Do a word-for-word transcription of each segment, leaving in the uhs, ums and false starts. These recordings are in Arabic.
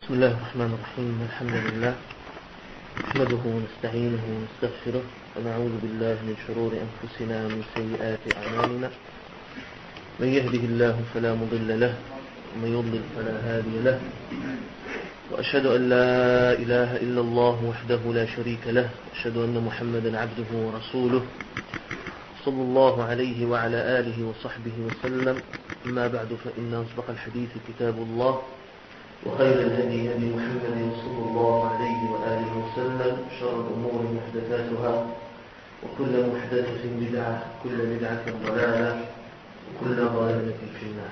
بسم الله الرحمن الرحيم. الحمد لله نحمده ونستعينه ونستغفره ونعوذ بالله من شرور أنفسنا ومن سيئات أعمالنا. من يهده الله فلا مضل له ومن يضلل فلا هادي له، وأشهد أن لا إله إلا الله وحده لا شريك له، وأشهد أن محمدا عبده ورسوله صلى الله عليه وعلى آله وصحبه وسلم. أما بعد، فإن أصدق الحديث كتاب الله، وخير الهدي هدي محمد صلى الله عليه وآله وسلم، شر الأمور محدثاتها، وكل محدثة بدعة، وكل بدعة ضلالة، وكل ضلالة في النار.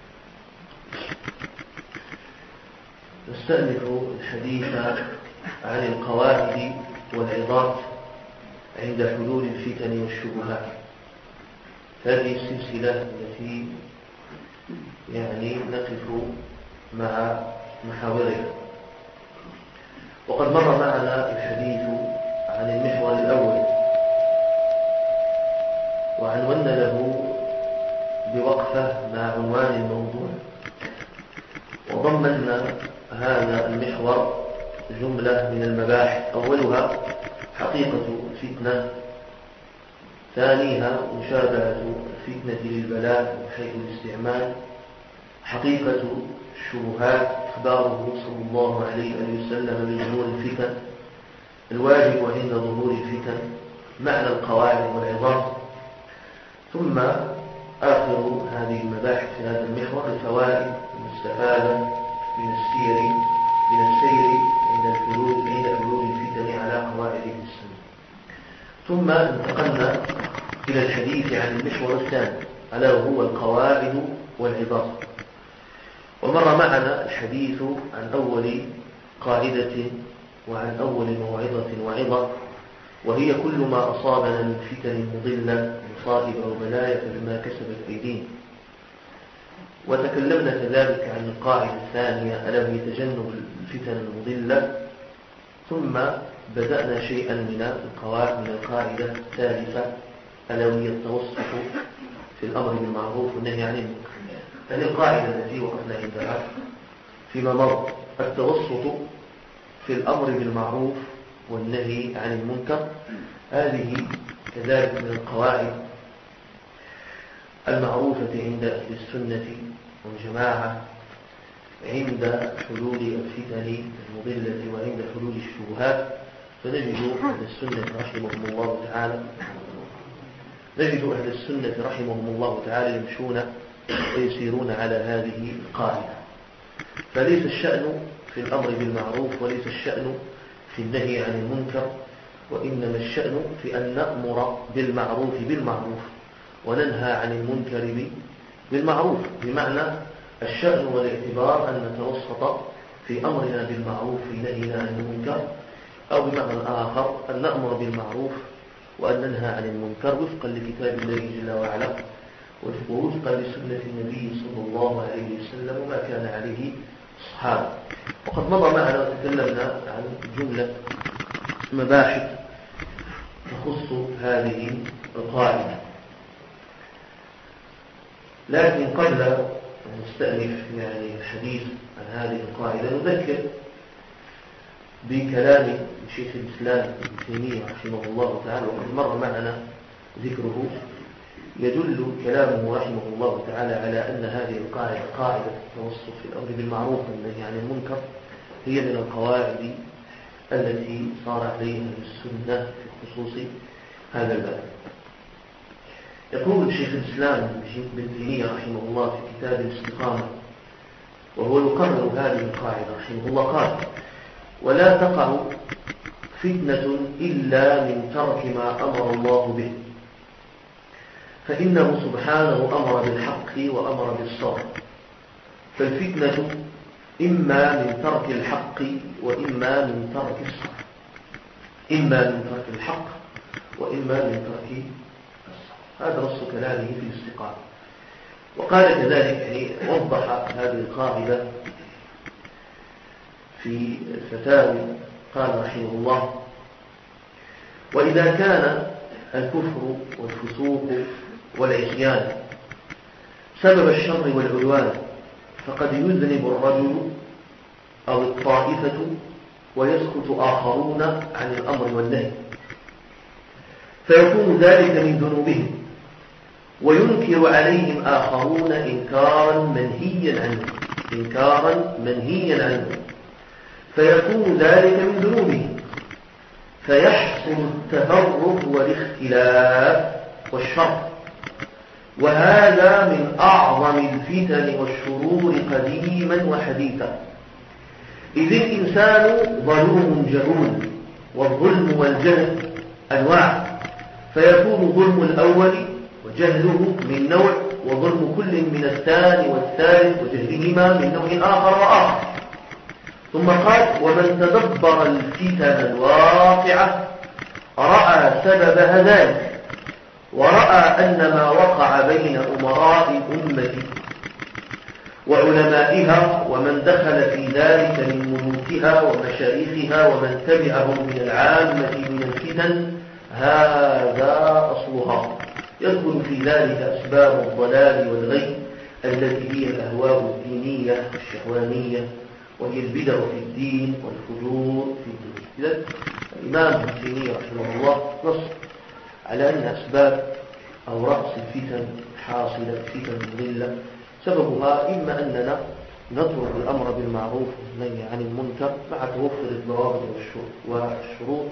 نستأنف الحديث عن القواعد والعظات عند حلول الفتن والشبهات. هذه السلسلة التي يعني نقف مع محاورها. وقد مر معنا الحديث عن المحور الأول، وعنونا له بوقفة مع عنوان الموضوع، وضمنا هذا المحور جملة من المباحث. أولها حقيقة الفتنة، ثانيها مشابهة الفتنة للبلاء من حيث الاستعمال، حقيقة الشبهات، إخباره صلى الله عليه وسلم بظهور الفتن، الواجب عند ظهور الفتن، معنى القواعد والعظات، ثم آخر هذه المباحث في هذا المحور الفوائد المستفادة من السير من السير عند الحلول عند حلول الفتن على قواعد السنة. ثم انتقلنا إلى الحديث عن المحور الثاني، ألا وهو القواعد والعظات. ومر معنا الحديث عن أول قاعدة وعن أول موعظة وعظة، وهي كل ما أصابنا من فتن مضلة مصائب أو بلايا فبما كسبت أيدينا. وتكلمنا كذلك عن القاعدة الثانية، ألا وهي تجنب الفتن المضلة. ثم بدأنا شيئا من القواعد من القاعدة الثالثة، ألا وهي التوسط في الأمر بالمعروف والنهي عن المنكر. هذه القاعدة التي وقفنا عندها فيما مر، التوسط في الأمر بالمعروف والنهي عن المنكر. هذه كذلك من القواعد المعروفة عند أهل السنة والجماعة عند حلول الفتن المضلة وعند حلول الشبهات. فنجد أهل السنة رحمهم الله تعالى نجد أهل السنة رحمهم الله تعالى يمشون ويسيرون على هذه القاعدة. فليس الشأن في الأمر بالمعروف وليس الشأن في النهي عن المنكر، وإنما الشأن في أن نأمر بالمعروف بالمعروف وننهى عن المنكر بالمعروف. بمعنى الشأن والاعتبار أن نتوسط في أمرنا بالمعروف في نهينا عن المنكر، أو بمعنى آخر أن نأمر بالمعروف وأن ننهى عن المنكر وفقا لكتاب الله جل وعلا، ووفقا لسنة النبي صلى الله عليه وسلم وما كان عليه الصحابة. وقد مضى معنا وتكلمنا عن جملة مباحث تخص هذه القاعدة. لكن قبل أن نستأنف يعني الحديث عن هذه القاعدة، نذكر بكلام شيخ الإسلام ابن تيمية رحمه الله تعالى، وقد مر معنا ذكره. يدل كلامه رحمه الله تعالى على أن هذه القاعدة قاعدة التوسط في الأمر بالمعروف والنهي عن المنكر هي من القواعد التي صار عليها السنة في خصوص هذا الباب. يقول شيخ الإسلام ابن تيمية رحمه الله في كتاب الاستقامة، وهو يقرر هذه القاعدة رحمه الله، قال: ولا تقع فتنة إلا من ترك ما أمر الله به، فإنه سبحانه أمر بالحق وأمر بالصبر، فالفتنة إما من ترك الحق وإما من ترك الصبر، إما من ترك الحق وإما من ترك الصبر. هذا نص كلامه في الاستقامة. وقال كذلك يعني وضح هذه القاعدة في الفتاوي، قال رحمه الله: وإذا كان الكفر والفسوق والعصيان سبب الشر والعدوان، فقد يذنب الرجل أو الطائفة ويسكت آخرون عن الأمر والنهي، فيكون ذلك من ذنوبهم، وينكر عليهم آخرون إنكارا منهيا عنه إنكارا منهيا عنه فيكون ذلك من ذنوبهم، فيحصل التفرق والاختلاف والشر. وهذا من أعظم الفتن والشرور قديما وحديثا، إذ الإنسان ظلوم جهول، والظلم والجهل أنواع، فيكون ظلم الأول وجهله من نوع، وظلم كل من الثاني والثالث وجهلهما من نوع آخر وآخر. ثم قال: ومن تدبر الفتن الواقعة رأى سببها ذلك، ورأى أن ما وقع بين أمراء الأمة وعلمائها ومن دخل في ذلك من ملوكها ومشايخها ومن تبعهم من العامة من الفتن هذا أصلها. يدخل في ذلك أسباب الضلال والغي التي هي الأهواء الدينية الشهوانية، وهي البدع في الدين والفجور في الدين. إذن الإمام ابن تيمية رحمه الله نص على أن أسباب أو رأس الفتن حاصلة فتن مضلة سببها إما أننا نترك الأمر بالمعروف والنهي عن المنكر مع توفر الضوابط والشروط،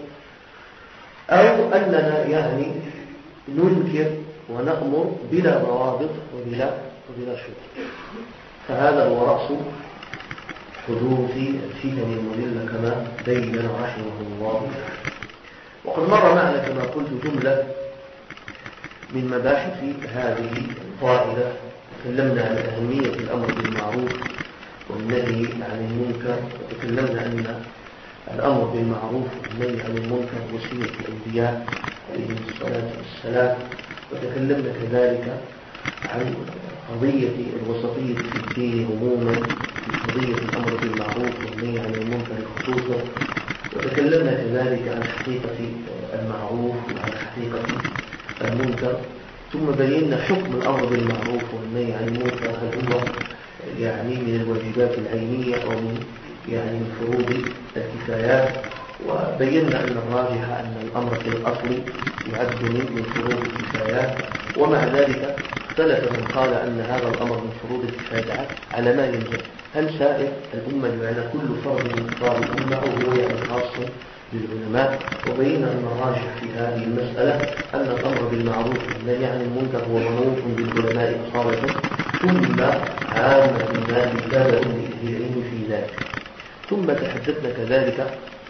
أو أننا يعني ننكر ونأمر بلا ضوابط وبلا وبلا شروط. فهذا هو رأس حدوث الفتن المضلة كما بين رحمه الله. وقد مر معنا كما قلت جملة من مباحث هذه القاعدة، تكلمنا عن أهمية الأمر بالمعروف والنهي عن المنكر، وتكلمنا أن الأمر بالمعروف والنهي عن المنكر وصية الأنبياء عليهم الصلاة والسلام، وتكلمنا كذلك عن قضية الوسطية في الدين عموما، في قضية الأمر بالمعروف والنهي عن المنكر خصوصا، وتكلمنا كذلك عن حقيقة المعروف وعن حقيقة المنكر. ثم بينا حكم الأمر بالمعروف والنهي عن المنكر، هل هو يعني من الواجبات العينية أو من يعني من فروض الكفايات. وبينا أن الراجح أن الأمر في الأصل يعد من فروض الكفايات، ومع ذلك اختلف من قال أن هذا الأمر من فروض الكفايات على ما يلزم، هل سائر الأمة بمعنى كل فرد من أفراد الأمة أو هو يعني خاص للعلماء. وبينا أن الراجح في هذه المسألة أن الأمر بالمعروف والنهي عن المنكر هو منوط بالعلماء خاصة، ثم عامة الناس تابعوا للعلم في ذلك. ثم تحدثنا كذلك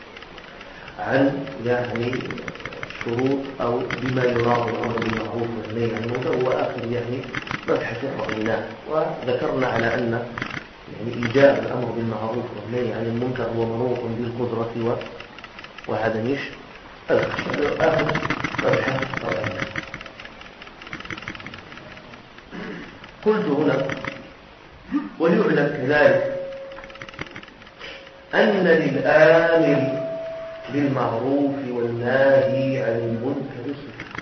عن يعني شروط أو بما يراد الأمر بالمعروف والنهي عن المنكر، وآخر يعني مبحث رأيناه، وذكرنا على أن يعني إيجاب الأمر بالمعروف والنهي عن المنكر هو منوط بالقدرة و وعدم يش آخر مبحث رأيناه. قلت هنا: وليعلم كذلك أن للآمر بالمعروف والناهي عن المنكر صفة.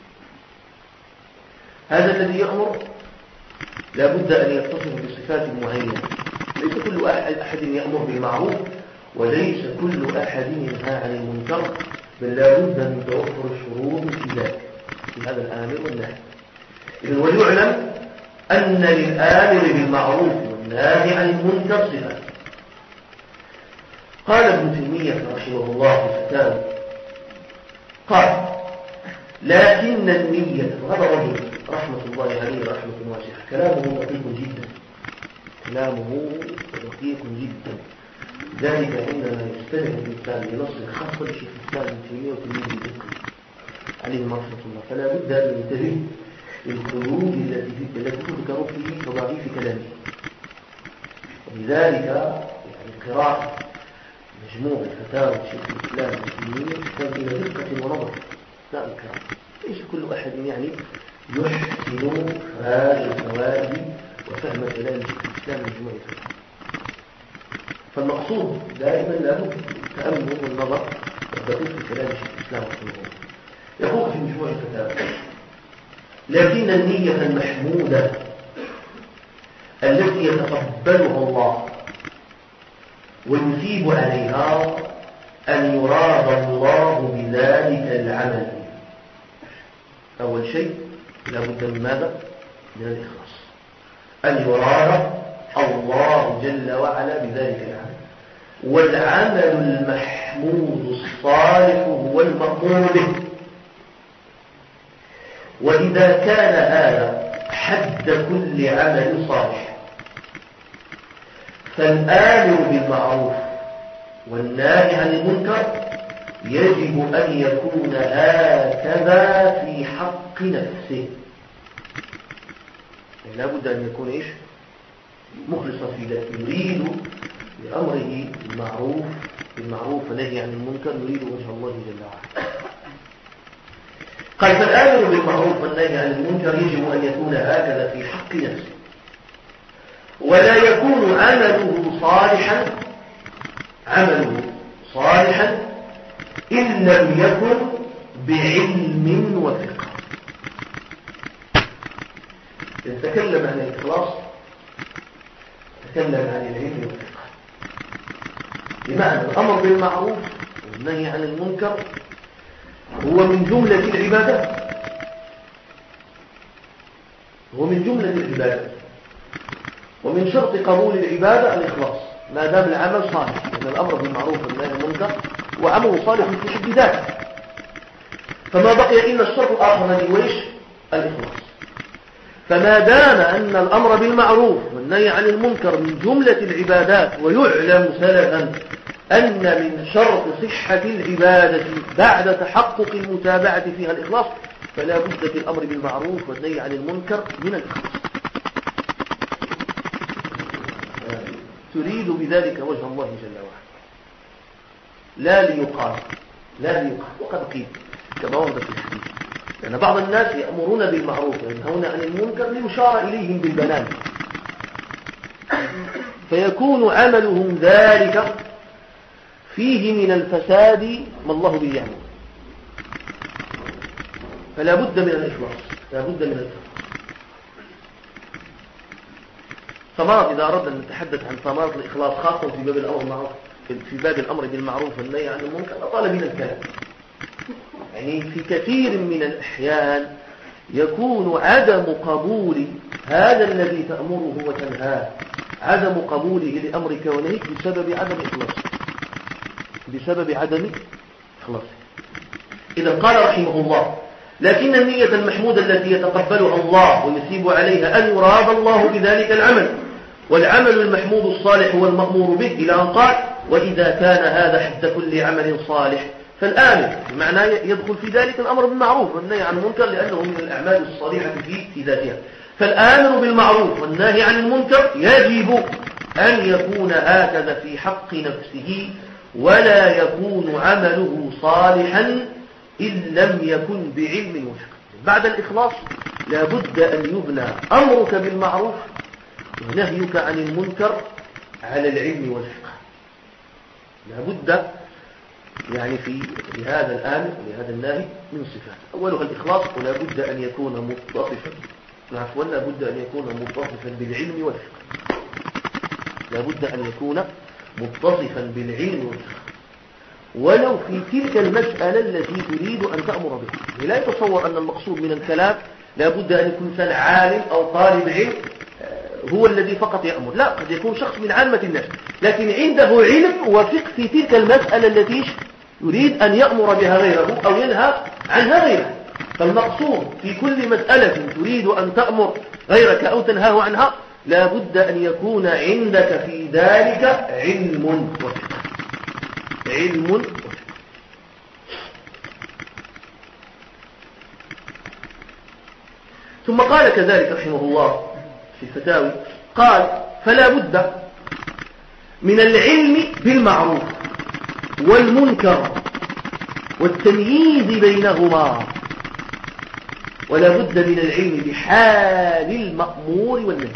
هذا الذي يأمر لا بد أن يتصف بصفات معينة، ليس كل أحد يأمر بالمعروف وليس كل أحد ينهى عن المنكر، بل لا بد من توفر الشروط في ذلك في هذا الآمر والناهي. إذن وليعلم أن للآمر بالمعروف والناهي عن المنكر صفة. قال ابن تيمية رحمه الله في الفتاوى، قال: لكن النية، وهذا رجل رحمة الله عليه رحمة واسعة، كلامه دقيق جدا كلامه دقيق جدا ذلك عندما يستمع الإنسان لنص خاصة لشيخ الإسلام ابن تيمية وتلميذه الدقيق عليه رحمة الله، فلا بد أن ينتبه للخروج التي التي تذكر في تضعيف كلامه. ولذلك يعني قراءة مجموع الفتاوى شيخ الإسلام ابن تيمية تحتاج إلى دقة ونظر لا الكرام. ليس كل أحد يعني يحسن إخراج الفوائد وفهم كلام شيخ الإسلام مجموع الفتاوى. فالمقصود دائما لابد التأمل والنظر والدقيق في كلام شيخ الإسلام رحمه الله. يقول في مجموع الفتاوى: لكن النية المحمودة التي يتقبلها الله ويثيب عليها أن يراد الله بذلك العمل. أول شيء لا بد من ماذا؟ من الإخلاص، أن يراد الله جل وعلا بذلك العمل. والعمل المحمود الصالح هو المأمور به. وإذا كان هذا حد كل عمل صالح، فالآمر بالمعروف والناهي عن المنكر يجب أن يكون هكذا في حق نفسه. يعني لا بد أن يكون إيش؟ مخلصا في ذلك، يريد بأمره بالمعروف بالمعروف ونهي عن المنكر، يريد وجه الله جل وعلا. قال فالآمر بالمعروف والنهي عن المنكر يجب أن يكون هكذا في حق نفسه، ولا يكون عمله صالحا عمله صالحا إن لم يكن بعلم وفقه. يتكلم عن الإخلاص، يتكلم عن العلم والفقه، بمعنى الأمر بالمعروف والنهي عن المنكر هو من جملة العبادات، هو من جملة العبادات، ومن شرط قبول العبادة الإخلاص ما دام العمل صالح، لأن الأمر بالمعروف والنهي عن المنكر وأمره صالح في حد ذاته، فما بقي إلا الشرط الآخر الذي هو إيش؟ الإخلاص. فما دام أن الأمر بالمعروف والنهي عن المنكر من جملة العبادات، ويعلم سلفا أن من شرط صحة العبادة بعد تحقق المتابعة فيها الإخلاص، فلا بد في الأمر بالمعروف والنهي عن المنكر من الإخلاص. تريد بذلك وجه الله جل وعلا، لا ليقال لا ليقال وقد قيل كما ورد في الحديث، لأن بعض الناس يأمرون بالمعروف وينهون عن المنكر ليشار إليهم بالبنان، فيكون عملهم ذلك فيه من الفساد ما الله به يعلم. فلا بد من الإخلاص، لا بد من الإخلاص. ثمرات، إذا أردنا أن نتحدث عن ثمرات الإخلاص خاصة في باب الأمر بالمعروف في باب الأمر بالمعروف والنهي عن المنكر أطال من الكلام. يعني في كثير من الأحيان يكون عدم قبول هذا الذي تأمره وتنهاه، عدم قبوله لأمرك ونهيك بسبب عدم إخلاصه، بسبب عدم إخلاصه. إذا قال رحمه الله: لكن النية المحمودة التي يتقبلها الله ويثيب عليها أن يراد الله بذلك العمل، والعمل المحمود الصالح هو المأمور به، إلى أن قال: وإذا كان هذا حد كل عمل صالح فالآمر، بمعنى يدخل في ذلك الأمر بالمعروف والنهي عن المنكر، لأنه من الأعمال الصالحة في في ذاتها. فالآمر بالمعروف والنهي عن المنكر يجب أن يكون هكذا في حق نفسه، ولا يكون عمله صالحا إن لم يكن بعلم وفقه. بعد الإخلاص لا بد أن يبنى أمرك بالمعروف ونهيك عن المنكر على العلم والفقه. لا بد يعني في لهذا الآمر ولهذا الناهي من صفات، أولها الإخلاص، ولا بد أن يكون متصفا عفوا لا بد أن يكون متصفا بالعلم والفقه، لا بد أن يكون متصفا بالعلم والفقه، ولو في تلك المسألة التي تريد أن تأمر بها. لا يتصور أن المقصود من الكلام لا بد أن يكون إنسان عالم أو طالب علم هو الذي فقط يأمر، لا، قد يكون شخص من عامة الناس لكن عنده علم وفقه في تلك المسألة التي يريد أن يأمر بها غيره أو ينهى عنها غيره. فالمقصود في كل مسألة تريد أن تأمر غيرك أو تنهاه عنها لا بد أن يكون عندك في ذلك علم وفقه، علم وفقه. ثم قال كذلك رحمه الله في الفتاوي، قال: فلا بد من العلم بالمعروف والمنكر والتمييز بينهما، ولا بد من العلم بحال المأمور والنهي.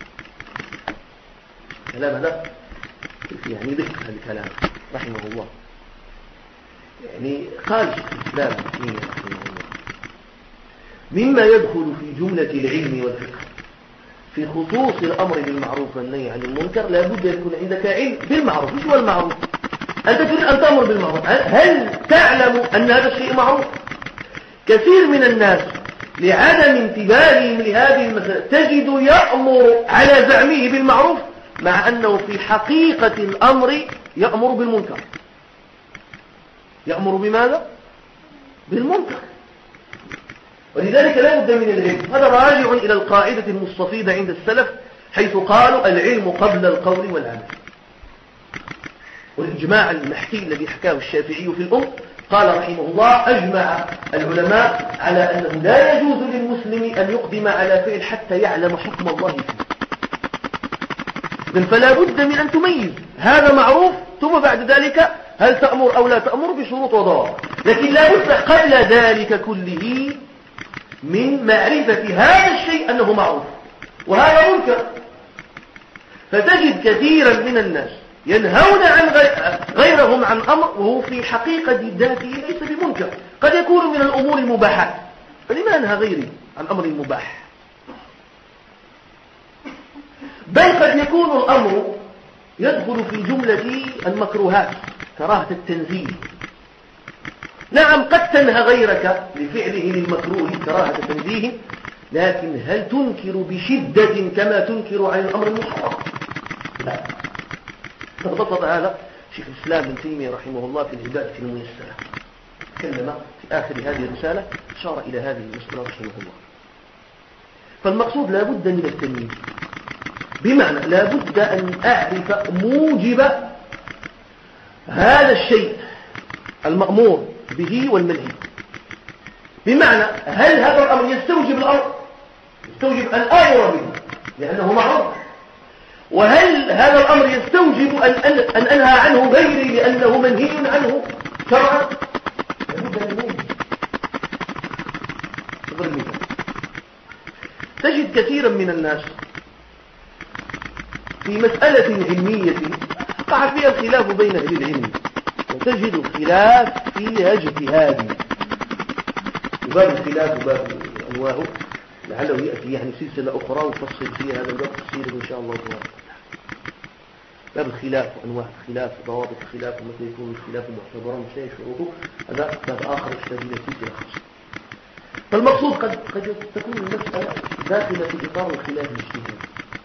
كلام هذا يعني ذكر الكلام رحمه الله، يعني قال شيخ الإسلام رحمه الله: مما يدخل في جملة العلم والفقه في خصوص الأمر بالمعروف والنهي عن المنكر لابد أن يكون عندك علم بالمعروف. مش هو المعروف؟ أنت تريد أن تأمر بالمعروف، هل تعلم أن هذا الشيء معروف؟ كثير من الناس لعدم انتباههم لهذه المسألة تجد يأمر على زعمه بالمعروف مع أنه في حقيقة الأمر يأمر بالمنكر. يأمر بماذا؟ بالمنكر. ولذلك لا بد من العلم. هذا راجع إلى القاعدة المستفيدة عند السلف حيث قالوا العلم قبل القول والعمل. والإجماع المحكي الذي حكاه الشافعي في الأم قال رحمه الله أجمع العلماء على أنه لا يجوز للمسلم أن يقدم على فعل حتى يعلم حكم الله فيه. فلا بد من أن تميز هذا معروف ثم بعد ذلك هل تأمر أو لا تأمر بشروط وضوابط. لكن لا بد قبل ذلك كله من معرفة هذا الشيء أنه معروف وهذا منكر. فتجد كثيرا من الناس ينهون عن غيرهم عن أمر وهو في حقيقة ذاته ليس بمنكر، قد يكون من الأمور المباحات، فلما أنهى غيري عن أمر مباح؟ بل قد يكون الأمر يدخل في جملة المكروهات كراهة التنزيه. نعم قد تنهى غيرك لفعله للمكروه كراهة تنزيه، لكن هل تنكر بشدة كما تنكر عن الأمر المحرم؟ لا. قد بسط هذا شيخ الإسلام ابن تيمية رحمه الله في العبادة الميسرة، تكلم في آخر هذه الرسالة أشار إلى هذه المسألة رحمه الله. فالمقصود لا بد من التمييز، بمعنى لا بد أن أعرف موجب هذا الشيء المأمور به والمنهي. بمعنى هل هذا الأمر يستوجب الأمر يستوجب أن آمر به لأنه معروف، وهل هذا الأمر يستوجب أن, أن, أن أنهى عنه غيري لأنه منهي عنه شرعا. تجد كثيرا من الناس في مسألة علمية قع فيها الخلاف بين أهل العلم، وتجد الخلاف فيها اجتهادي. وباب الخلاف وباب أنواعه لعله يأتي يعني سلسلة أخرى وتفصل فيها هذا الباب تفصيله إن شاء الله تعالى. باب الخلاف وأنواع الخلاف وضوابط الخلاف ومتى يكون الخلاف معتبرا وشيء شروطه، هذا باب آخر يحتاج إلى سلسلة خاصة. فالمقصود قد قد تكون المسألة داخلة في إطار الخلاف الاجتهادي.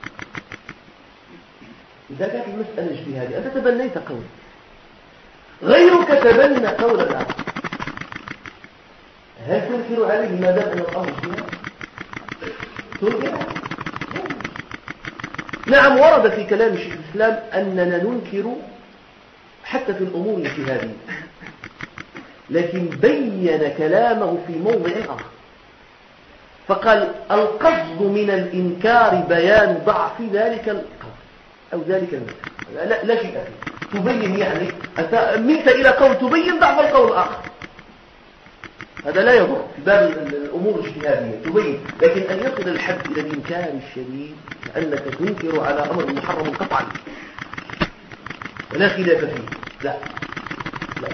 إذا كانت المسألة اجتهادية أنت تبنيت قول غيرك تبنى قول الآخر، هل تنكر عليه ما دام أن الأمر اجتهادي؟ تنكر؟ نعم ورد في كلام شيخ الإسلام أننا ننكر حتى في الأمور الاجتهادية، لكن بين كلامه في موضع آخر فقال القصد من الإنكار بيان ضعف ذلك القول أو ذلك المثل. لا, لا شيء فيه، تبين يعني أنت ملت إلى قول تبين ضعف القول الآخر، هذا لا يضر في باب الأمور الاجتهادية تبين. لكن أن يصل الحد إلى الإنكار الشديد لأنك تنكر على أمر محرم قطعا ولا خلاف فيه، لا لا.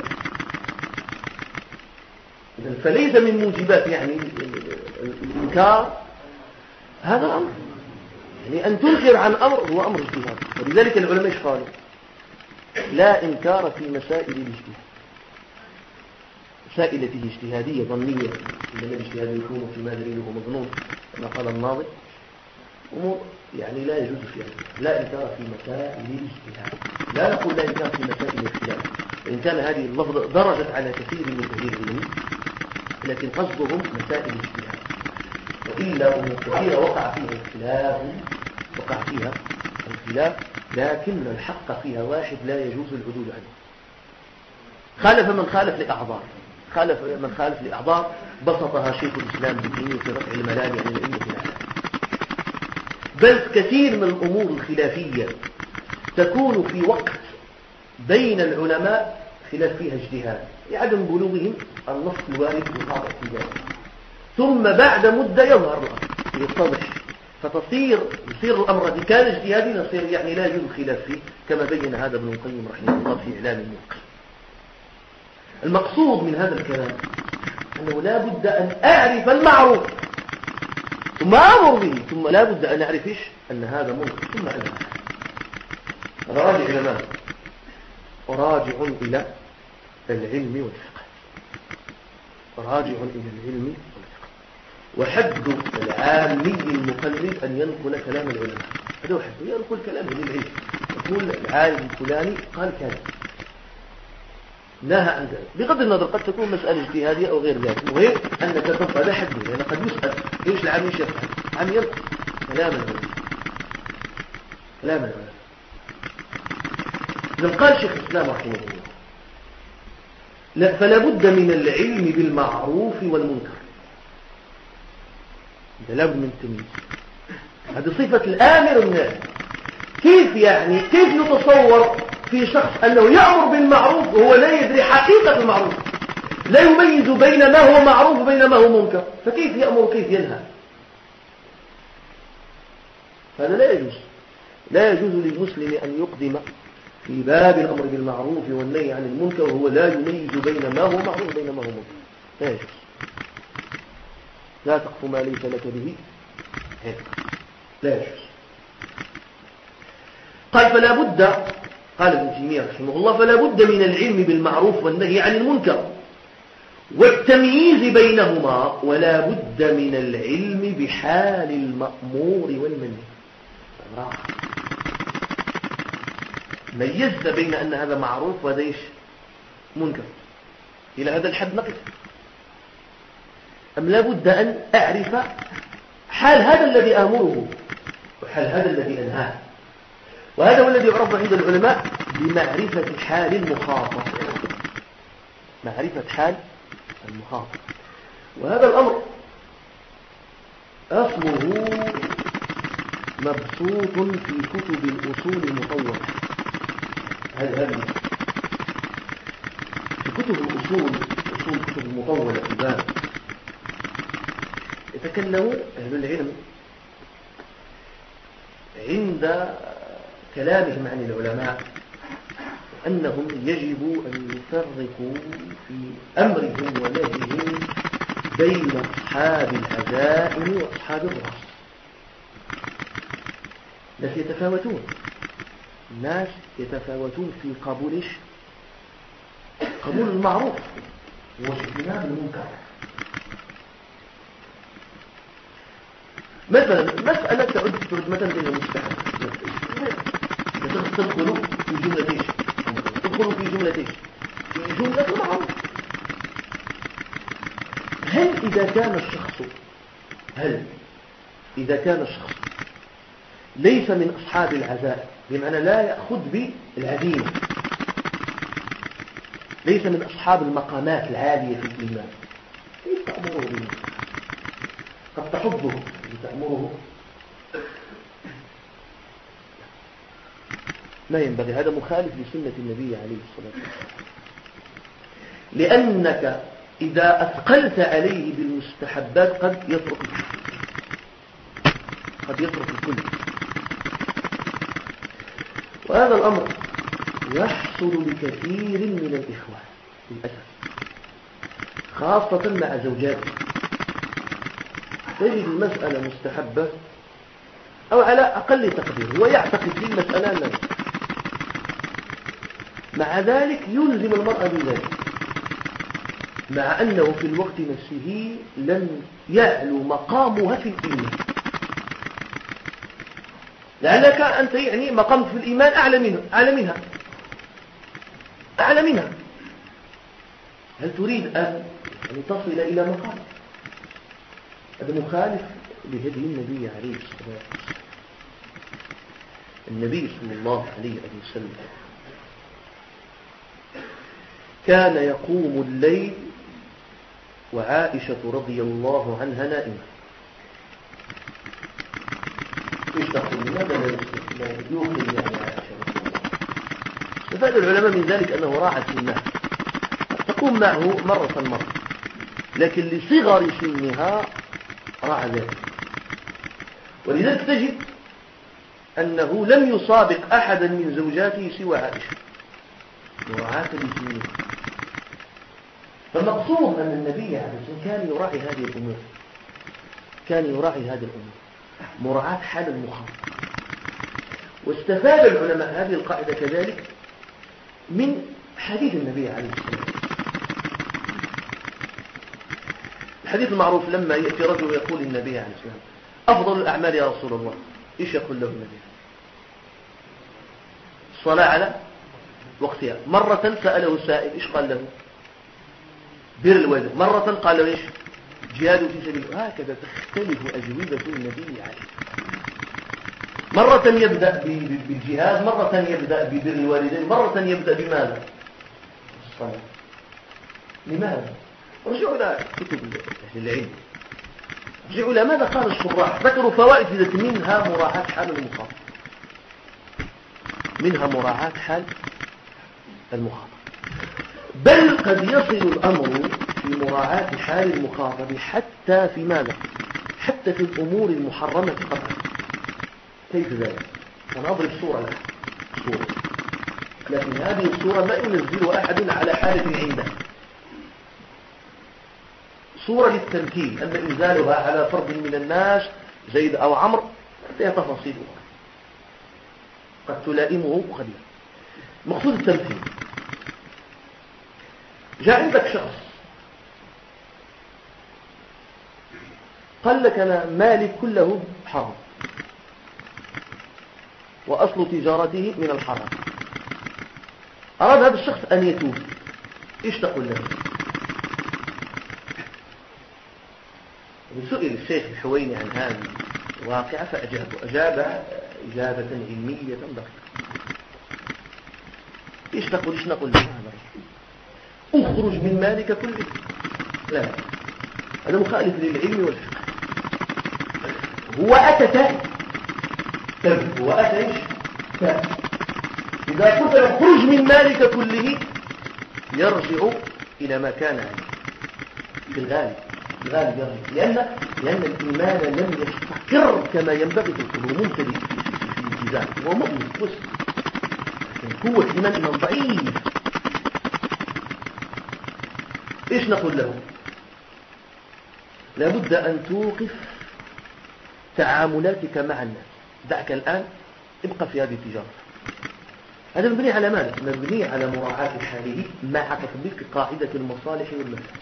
فليس من موجبات يعني الإنكار هذا الأمر، يعني أن تنكر عن أمر هو أمر اجتهادي. ولذلك العلماء قالوا لا إنكار في مسائل الاجتهاد، مسائل اجتهادية ظنية، إنما الاجتهاد يكون فيما دليله مظنون كما قال الناظم، أمور يعني لا يجوز فيها لا إنكار في مسائل الاجتهاد. لا نقول لا إنكار في مسائل الاختلاف، وإن كان هذه اللفظة درجت على كثير من أهل العلم، لكن قصدهم مسائل الاجتهاد. وإلا أمور كثيرة وقع فيها الخلاف وقع فيها الخلاف لكن الحق فيها واحد لا يجوز العدول عنه. خالف من خالف لأعذار، خالف من خالف لأعذار بسطها شيخ الإسلام بالدين في رفع الملام عن الأئمة الأعلام. بل كثير من الأمور الخلافية تكون في وقت بين العلماء خلاف فيها اجتهاد لعدم بلوغهم النص الوارد والواضح في ذلك، ثم بعد مدة يظهر الأمر يتضح فتصير يصير الأمر الذي كان اجتهادي يصير يعني لا يوجد خلاف فيه، كما بين هذا ابن القيم رحمه الله في إعلام الموقع. المقصود من هذا الكلام أنه لا بد أن أعرف المعروف ثم أمر به، ثم لا بد أن أعرف إيش أن هذا منكر ثم أنهى. هذا راجع إلى ماذا؟ راجع إلى العلم والفقه، راجع إلى العلم والفقه. وحد العامي المقلد أن ينقل كلام العلماء، هذا هو حد، ينقل كلامه للعلم، يقول العالم الفلاني قال كذا نهى عن ذلك، بغض النظر قد تكون مسألة اجتهادية أو غير ذلك، المهم أنك تبقى هذا حده، لأن قد يسأل إيش العامي يفعل؟ عم ينقل كلام العلماء، كلام العلماء. إذن قال شيخ الإسلام رحمه الله لا، فلا بد من العلم بالمعروف والمنكر، لا بد من التمييز. هذه صفة الآمر الناس. كيف يعني كيف نتصور في شخص أنه يأمر بالمعروف وهو لا يدري حقيقة المعروف، لا يميز بين ما هو معروف وبين ما هو منكر، فكيف يأمر وكيف ينهى؟ هذا لا يجوز. لا يجوز للمسلم أن يقدم في باب الأمر بالمعروف والنهي عن المنكر وهو لا يميز بين ما هو معروف وبين ما هو منكر، لا يجوز. لا تقف ما ليس لك به علم، لا يجوز. قال فلا بد، قال ابن تيمية رحمه الله فلا بد من العلم بالمعروف والنهي عن المنكر والتمييز بينهما، ولا بد من العلم بحال المأمور والمنهي. ميزت بين أن هذا معروف وهذا إيش منكر، إلى هذا الحد نقف، أم لا بد أن أعرف حال هذا الذي آمره وحال هذا الذي أنهاه؟ وهذا هو الذي يعرف عند العلماء بمعرفة حال المخاطب، معرفة حال المخاطب. وهذا الأمر أصله مبسوط في كتب الأصول المطولة. هذه في كتب الأصول، أصول كتب المطولة في الباب، يتكلم أهل العلم عند كلامهم عن العلماء أنهم يجب أن يفرقوا في أمرهم ونهيهم بين أصحاب العزائم وأصحاب الرخص. الناس يتفاوتون، الناس يتفاوتون في قبول قبول المعروف واجتناب المنكر. مثلا مسألة تعد تعد مثلا بين المستحب، تدخلوا في جملة ايش؟ تدخلوا في جملة ايش؟ في جملة المعروف. هل إذا كان الشخص هل إذا كان الشخص ليس من أصحاب العزاء، بمعنى لا يأخذ بالعزيمة، ليس من أصحاب المقامات العالية في الإيمان، كيف تأمره بالمنكر؟ قد تحبه لتأمره، ما ينبغي، هذا مخالف لسنة النبي عليه الصلاة والسلام. لأنك إذا أثقلت عليه بالمستحبات قد يترك قد يترك الكل. وهذا الأمر يحصل لكثير من الإخوة للأسف، خاصة مع زوجاته. تجد المسألة مستحبة أو على أقل تقدير هو يعتقد في المسألة لا، مع ذلك يلزم المرأة بذلك، مع أنه في الوقت نفسه لم يعلو مقامها في الإيمان. لأنك أنت يعني مقامك في الإيمان أعلى منها أعلى منها أعلى منها هل تريد أن تصل إلى مقام؟ هذا مخالف لهدي النبي عليه الصلاة والسلام. النبي صلى الله عليه وسلم كان يقوم الليل وعائشة رضي الله عنها نائمة. ايش تقول؟ لماذا لا يوقظ يعني عائشة رضي الله عنها؟ استفاد العلماء من ذلك أنه راعى سنها، تقوم معه مرة مرة، لكن لصغر سنها راعى ذلك. ولذلك تجد أنه لم يسابق أحدا من زوجاته سوى عائشة مراعاة لسنها. فالمقصود أن النبي عليه الصلاة والسلام كان يراعي هذه الأمور، كان يراعي هذه الأمور، مراعاة حال المخاطب. واستفاد العلماء هذه القاعدة كذلك من حديث النبي عليه الصلاة والسلام. الحديث المعروف لما يأتي رجل يقول النبي عليه الصلاة والسلام أفضل الأعمال يا رسول الله، إيش يقول له النبي؟ الصلاة على وقتها. مرة سأله سائل إيش قال له؟ بر الوالدين. مرة قال له إيش؟ جهاد في سبيل الله. هكذا تختلف أجوبة النبي عليه. مرة يبدأ بالجهاد، مرة يبدأ ببر الوالدين، مرة يبدأ بماذا؟ الصلاة. لماذا؟ رجعوا إلى كتب العلم، رجعوا إلى ماذا قال الشراح، ذكروا فوائد ذات منها مراعاة حال المخاطب، منها مراعاة حال المخاطب. بل قد يصل الأمر في مراعاة حال المخاطب حتى في ماذا؟ حتى في الأمور المحرمة قطعا. كيف ذلك؟ أنا أضرب صورة لها، صورة، لكن هذه الصورة ما ينزلها أحد على حالة عنده، صورة للتمثيل، أن إنزالها على فرد من الناس زيد أو عمرو فيها تفاصيل أخرى قد تلائمه وقد لا. مقصود التمثيل، جاء عندك شخص قال لك أنا مالي كله حرام وأصل تجارته من الحرام، أراد هذا الشخص أن يتوب، إيش تقول له؟ سئل الشيخ الحويني عن هذه الواقعة فأجاب، أجاب إجابة علمية دقيقة. إيش تقول؟ إيش نقول له؟ أخرج من مالك كله. لا، هذا مخالف للعلم والفقه. هو أتى تائب، هو أتى إيش؟ تائب. إذا قلت له اخرج من مالك كله يرجع إلى ما كان عليه في الغالب، في الغالب يرجع، لأن لأن الإيمان لم يستقر كما ينبغي في القلوب، ممتلئ في الالتزام، هو مؤمن مسلم، لكن قوة الإيمان إيمان ضعيف. إيش نقول له؟ لابد أن توقف تعاملاتك مع الناس، دعك الآن ابقى في هذه التجارة. هذا مبني على ماذا؟ مبني على مراعاة حاله مع تطبيق قاعدة المصالح والمفاسد.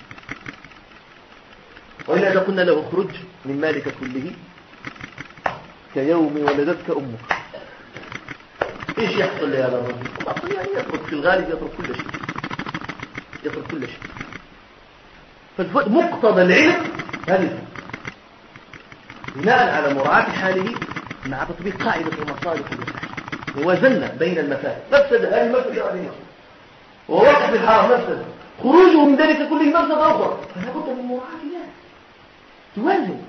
وإلا إذا قلنا له اخرج من مالك كله كيوم ولدتك أمك، إيش يحصل لهذا الرجل؟ أصلا يعني يترك في الغالب، يترك كل شيء، يترك كل شيء. فمقتضى العلم هذه بناء على مراعاة حاله مع تطبيق قاعدة المصالح والمفاسد، ووزننا بين المفاسد، مفسدة هذه مفسدة هذه مفسدة، ووقف الحرام مفسدة، خروجه من ذلك كله مفسدة أخرى، فلا بد من مراعاة ذلك، توازن.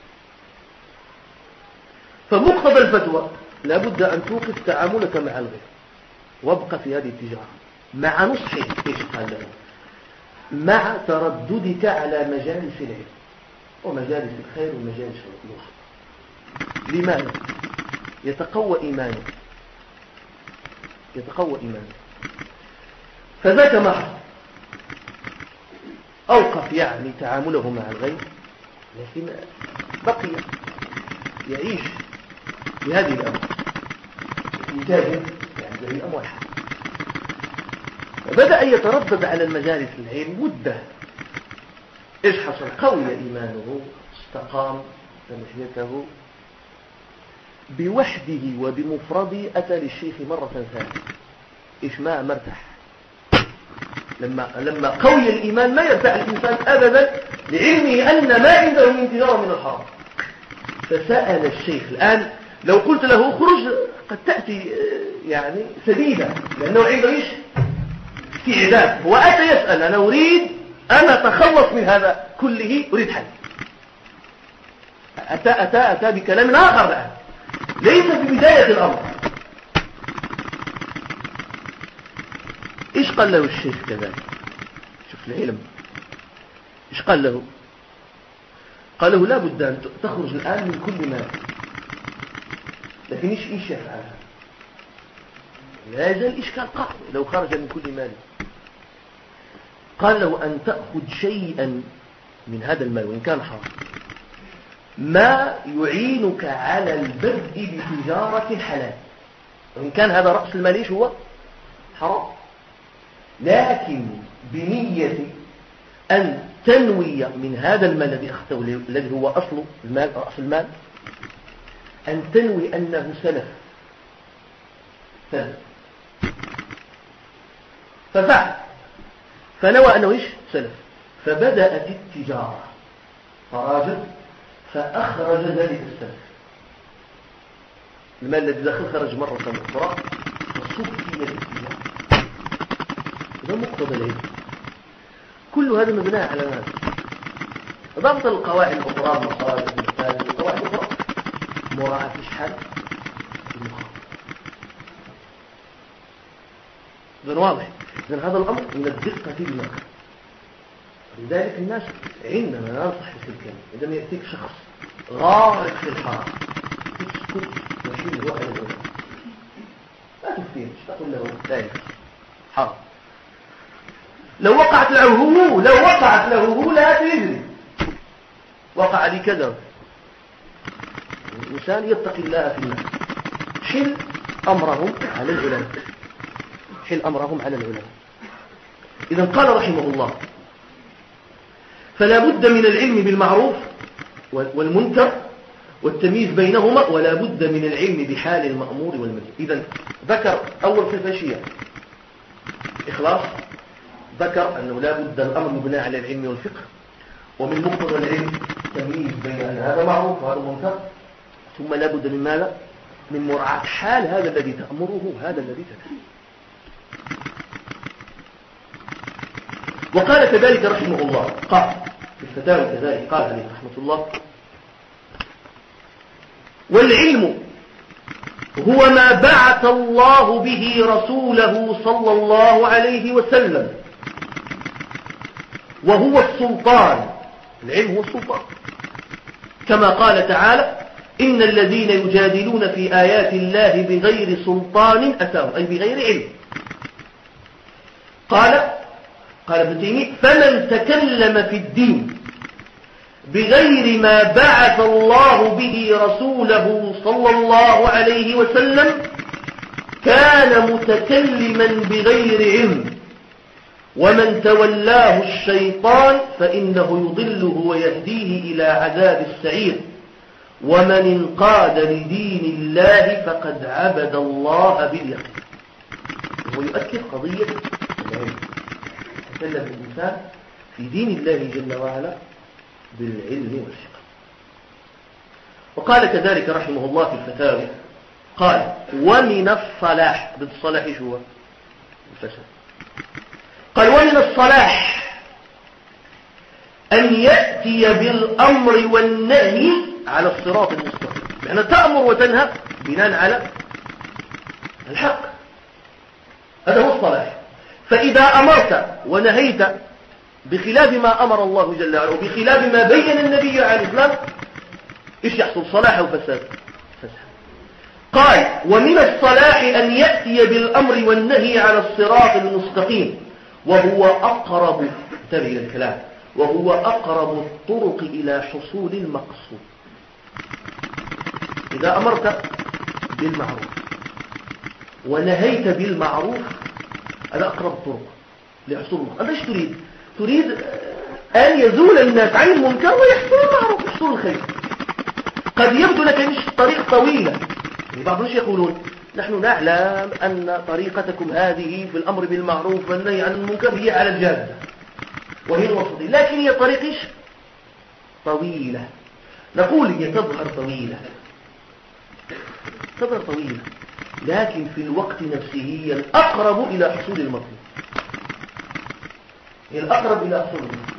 فمقتضى الفتوى لابد أن توقف تعاملك مع الغير وابقى في هذه التجارة مع نصحه. ايش قال له؟ مع ترددك على مجالس العلم ومجالس الخير ومجالس الخير. لماذا؟ يتقوى إيمانك، يتقوى إيمانك. فذاك ما حصل، أوقف يعني تعامله مع الغير، لكن بقي يعيش بهذه الأموال، يتاجر يعني هذه الأموال حق. بدأ يتردد على المجالس العلم مدة. إيش حصل؟ قوي إيمانه، استقام تمشيته، بوحده وبمفرده أتى للشيخ مرة ثانية. إيش ما مرتاح. لما لما قوي الإيمان ما يرتاح الإنسان أبدا لعلمه أن ما عنده من تجارة من الحرام. فسأل الشيخ. الآن لو قلت له اخرج قد تأتي يعني سديدة، لأنه عنده إيش؟ استعداد. هو أتى يسأل أنا أريد أن أتخلص من هذا كله، أريد حل. أتى أتى أتى بكلام آخر الآن ليس في بداية الأمر. إيش قال له الشيخ كذلك؟ شوف العلم إيش قال له؟ قال له لا بد أن تخرج الآن من كل مال، لكن إيش إيش يفعل؟ لا يزال إشكال قائم لو خرج من كل مال. قال له أن تأخذ شيئا من هذا المال وإن كان حرام، ما يعينك على البدء بتجارة حلال، وإن كان هذا رأس المال إيش هو حرام، لكن بنية أن تنوي من هذا المال الذي أخذته الذي هو أصل المال رأس المال أن تنوي أنه سلف سلف ففعل فنوى أنه إيش سلف، فبدأت التجارة فراجل فأخرج ذلك السلف، المال الذي دخل خرج مرة أخرى فصفي التجارة. هذا مقتضى العلم، كل هذا مبنى على ماذا؟ ضبط القواعد الأخرى المصارف المثال القواعد الأخرى مراعاة الحال المخاطر. إذن واضح، إذن هذا الأمر من الدقة في المكان، لذلك الناس عندما ننصح في الكلمة عندما يأتيك شخص غارق في الحرام اسكت وشيل روح الأولى، لا تفتيش تقول له لا حرام، لو وقعت له هو لو وقعت له هو لا تدري وقع لي كذا. الإنسان يتقي الله في الناس، حل أمرهم على العلماء، حل أمرهم على العلماء. إذن قال رحمه الله فلا بد من العلم بالمعروف والمنكر والتمييز بينهما، ولا بد من العلم بحال المأمور والمنهي. إذن ذكر أول في الفاشية إخلاص، ذكر أنه لا بد الأمر مبنى على العلم والفقه، ومن مقتضى العلم تمييز بين أن هذا معروف وهذا منكر، ثم لا بد من ماذا؟ من مراعاة حال هذا الذي تأمره هذا الذي تنهى. وقال كذلك رحمه الله قال في الفتاوى كذلك قال عليه رحمة الله والعلم هو ما بعث الله به رسوله صلى الله عليه وسلم، وهو السلطان، العلم هو السلطان، كما قال تعالى إن الذين يجادلون في آيات الله بغير سلطان أتاهم، أي بغير علم. قال قال ابن تيمية فمن تكلم في الدين بغير ما بعث الله به رسوله صلى الله عليه وسلم كان متكلما بغير علم، ومن تولاه الشيطان فإنه يضله ويهديه إلى عذاب السعير، ومن انقاد لدين الله فقد عبد الله باليقين. ويؤكد قضية العلم، يتكلم الإنسان في دين الله جل وعلا بالعلم والفقه. وقال كذلك رحمه الله في الفتاوى قال ومن الصلاح، بالصلاح شو الفساد، قال ومن الصلاح أن يأتي بالأمر والنهي على الصراط المستقيم، يعني تأمر وتنهى بناء على الحق، هذا هو الصلاح. فإذا أمرت ونهيت بخلاف ما أمر الله جل وعلا وبخلاف ما بين النبي عليه السلام إيش يحصل؟ صلاح أو فساد؟ فساد. قال ومن الصلاح أن يأتي بالأمر والنهي على الصراط المستقيم، وهو أقرب، انتبه إلى الكلام، وهو أقرب الطرق إلى حصول المقصود. إذا أمرت بالمعروف ونهيت بالمعروف هذا أقرب الطرق لحصول المقصود. أنت إيش تريد؟ تريد أن يزول الناس عن المنكر ويحصل المعروف، يحصل الخير. قد يبدو لك مش طريق طويلة، يعني بعض الناس يقولون نحن نعلم أن طريقتكم هذه في الأمر بالمعروف والنهي عن المنكر هي على الجادة وهي الوسطية، لكن هي طريق إيش؟ طويلة. نقول هي تظهر طويلة تظهر طويلة لكن في الوقت نفسه هي الأقرب إلى حصول المطلوب، هي الأقرب إلى حصول المطلوب.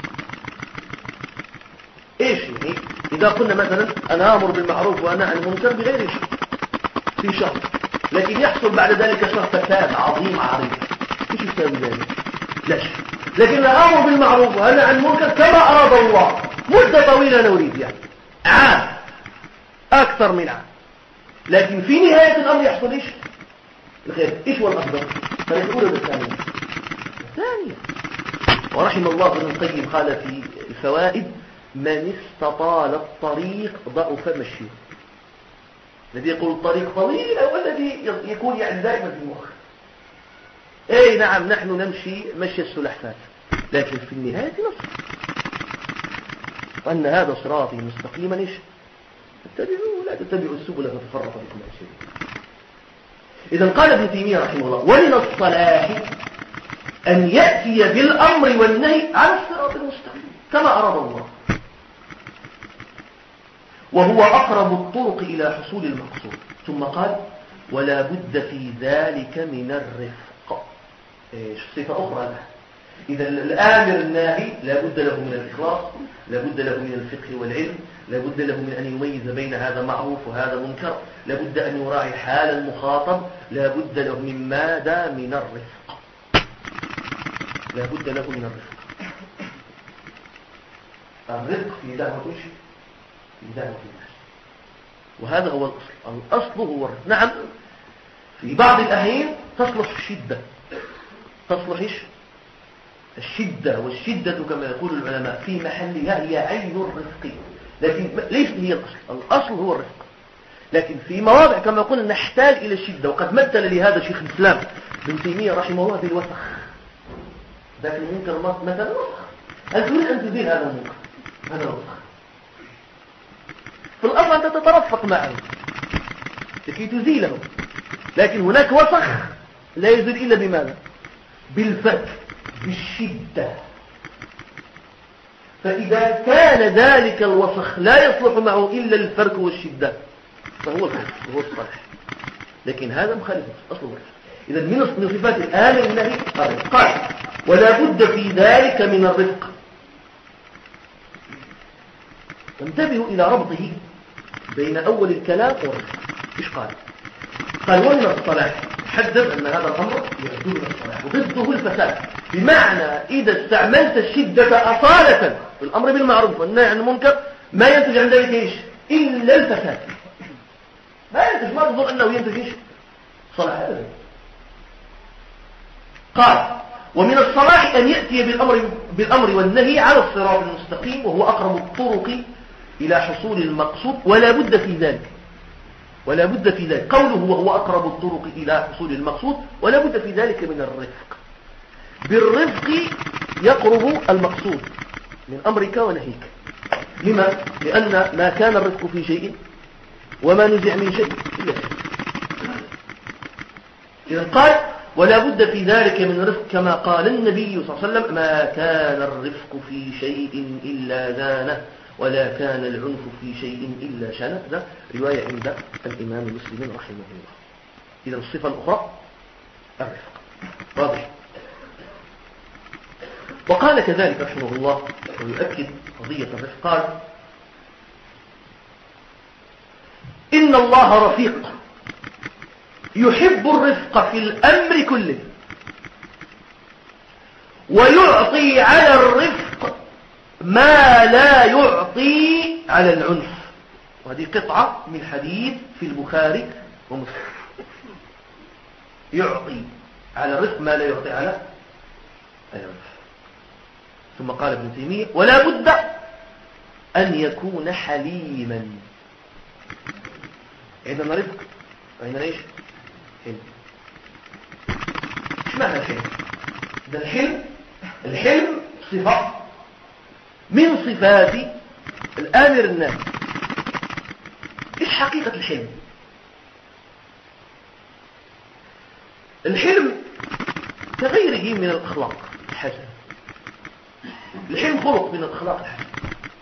إيش يعني؟ إذا قلنا مثلا أنا أمر بالمعروف وأنا عن المنكر بغير شيء في شهر، لكن يحصل بعد ذلك شهر فساد عظيم عريض، إيش يساوي ذلك؟ لا شيء. لكن أنا أمر بالمعروف وأنا عن المنكر كما أراد الله مدة طويلة نريد، يعني عام أكثر من عام، لكن في نهاية الأمر يحصل إيش؟ الخير. إيش هو الأفضل؟ فنقول بالثانية الثانية. ورحم الله ابن القيم قال في الفوائد من استطال الطريق ضعف مشيه. الذي يقول الطريق طويل هو الذي يكون يعني دائما في المخ. اي نعم نحن نمشي مشي السلحفاة، لكن في النهاية نصر وأن هذا صراطي مستقيما إيش اتبعوه لا تتبعوا السبل فتفرق بكم عن سبيله. إذا قال ابن تيمية رحمه الله: ومن الصلاح أن يأتي بالأمر والنهي على الصراط المستقيم كما أراد الله، وهو أقرب الطرق إلى حصول المقصود. ثم قال: ولا بد في ذلك من الرفق. إيش صفة أخرى له. إذا الآمر الناهي لا بد له من الإخلاص، لا بد له من الفقه والعلم، لا بد له من أن يميز بين هذا معروف وهذا منكر، لا بد أن يراعي حال المخاطب، لا بد له من ماذا؟ من الرفق. لا بد له من الرفق. الرفق في دعوة إيش؟ في دعوة الناس، وهذا هو الأصل. الأصل هو الرفق. نعم في بعض الأحيان تصلح الشدة، تصلح إيش؟ الشدة، والشدة كما يقول العلماء في محلها هي عين الرفق، لكن ليس هي الأصل. الأصل هو الرفق، لكن في مواضع كما قلنا نحتاج إلى الشدة. وقد مثل لهذا شيخ الإسلام ابن تيمية رحمه الله بالوسخ. ذاك المنكر مثلا وسخ، هل تريد أن تزيل هذا المنكر؟ هذا الوسخ في الأصل أنت تترفق معه لكي تزيله، لكن هناك وسخ لا يزيل إلا بماذا؟ بالفك، بالشدة. فإذا كان ذلك الوسخ لا يصلح معه إلا الفرك والشدة فهو الفرك وهو الصالح، لكن هذا مخالف أصل الرفق. إذا من صفات الآمر النهي الرفق. قال: ولا بد في ذلك من الرفق. انتبهوا إلى ربطه بين أول الكلام والرفق. إيش قال؟ قال: ومن الصلاح، حدد أن هذا الأمر يعدو من الصلاح وضده الفساد، بمعنى إذا استعملت الشدة أصالة في الأمر بالمعروف والنهي عن المنكر ما ينتج عن ذلك إيش؟ إلا الفساد. ما ينتج، ما تظن أنه ينتج إيش؟ صلاح أبدا. قال: ومن الصلاح أن يأتي بالأمر, بالأمر والنهي على الصراط المستقيم، وهو أقرب الطرق إلى حصول المقصود، ولا بد في ذلك. ولا بد في ذلك قوله وهو أقرب الطرق إلى حصول المقصود، ولا بد في ذلك من الرفق. بالرفق يقرب المقصود من أمرك ونهيك. لما؟ لأن ما كان الرفق في شيء وما نزع من شيء إلا شيء. إذا قال: ولا بد في ذلك من الرفق، كما قال النبي صلى الله عليه وسلم: ما كان الرفق في شيء إلا زانه، ولا كان العنف في شيء إلا شانه. ده رواية عند الإمام مسلم رحمه الله. إذا الصفة الأخرى الرفق. واضح. وقال كذلك رحمه الله ويؤكد قضية الرفق، قال: إن الله رفيق يحب الرفق في الأمر كله، ويعطي على الرفق ما لا يعطي على العنف. وهذه قطعة من حديث في البخاري ومسلم. يعطي على الرفق ما لا يعطي على العنف. ثم قال ابن تيمية: ولا بد أن يكون حليما. عندنا رفق وعندنا ايش؟ حلم. ايش معنى الحلم؟ ده الحلم الحلم صفة من صفات الآمر الناهي. ايش حقيقة الحلم؟ الحلم كغيره من الأخلاق الحسنة. الحلم خلق من الأخلاق الحسنة،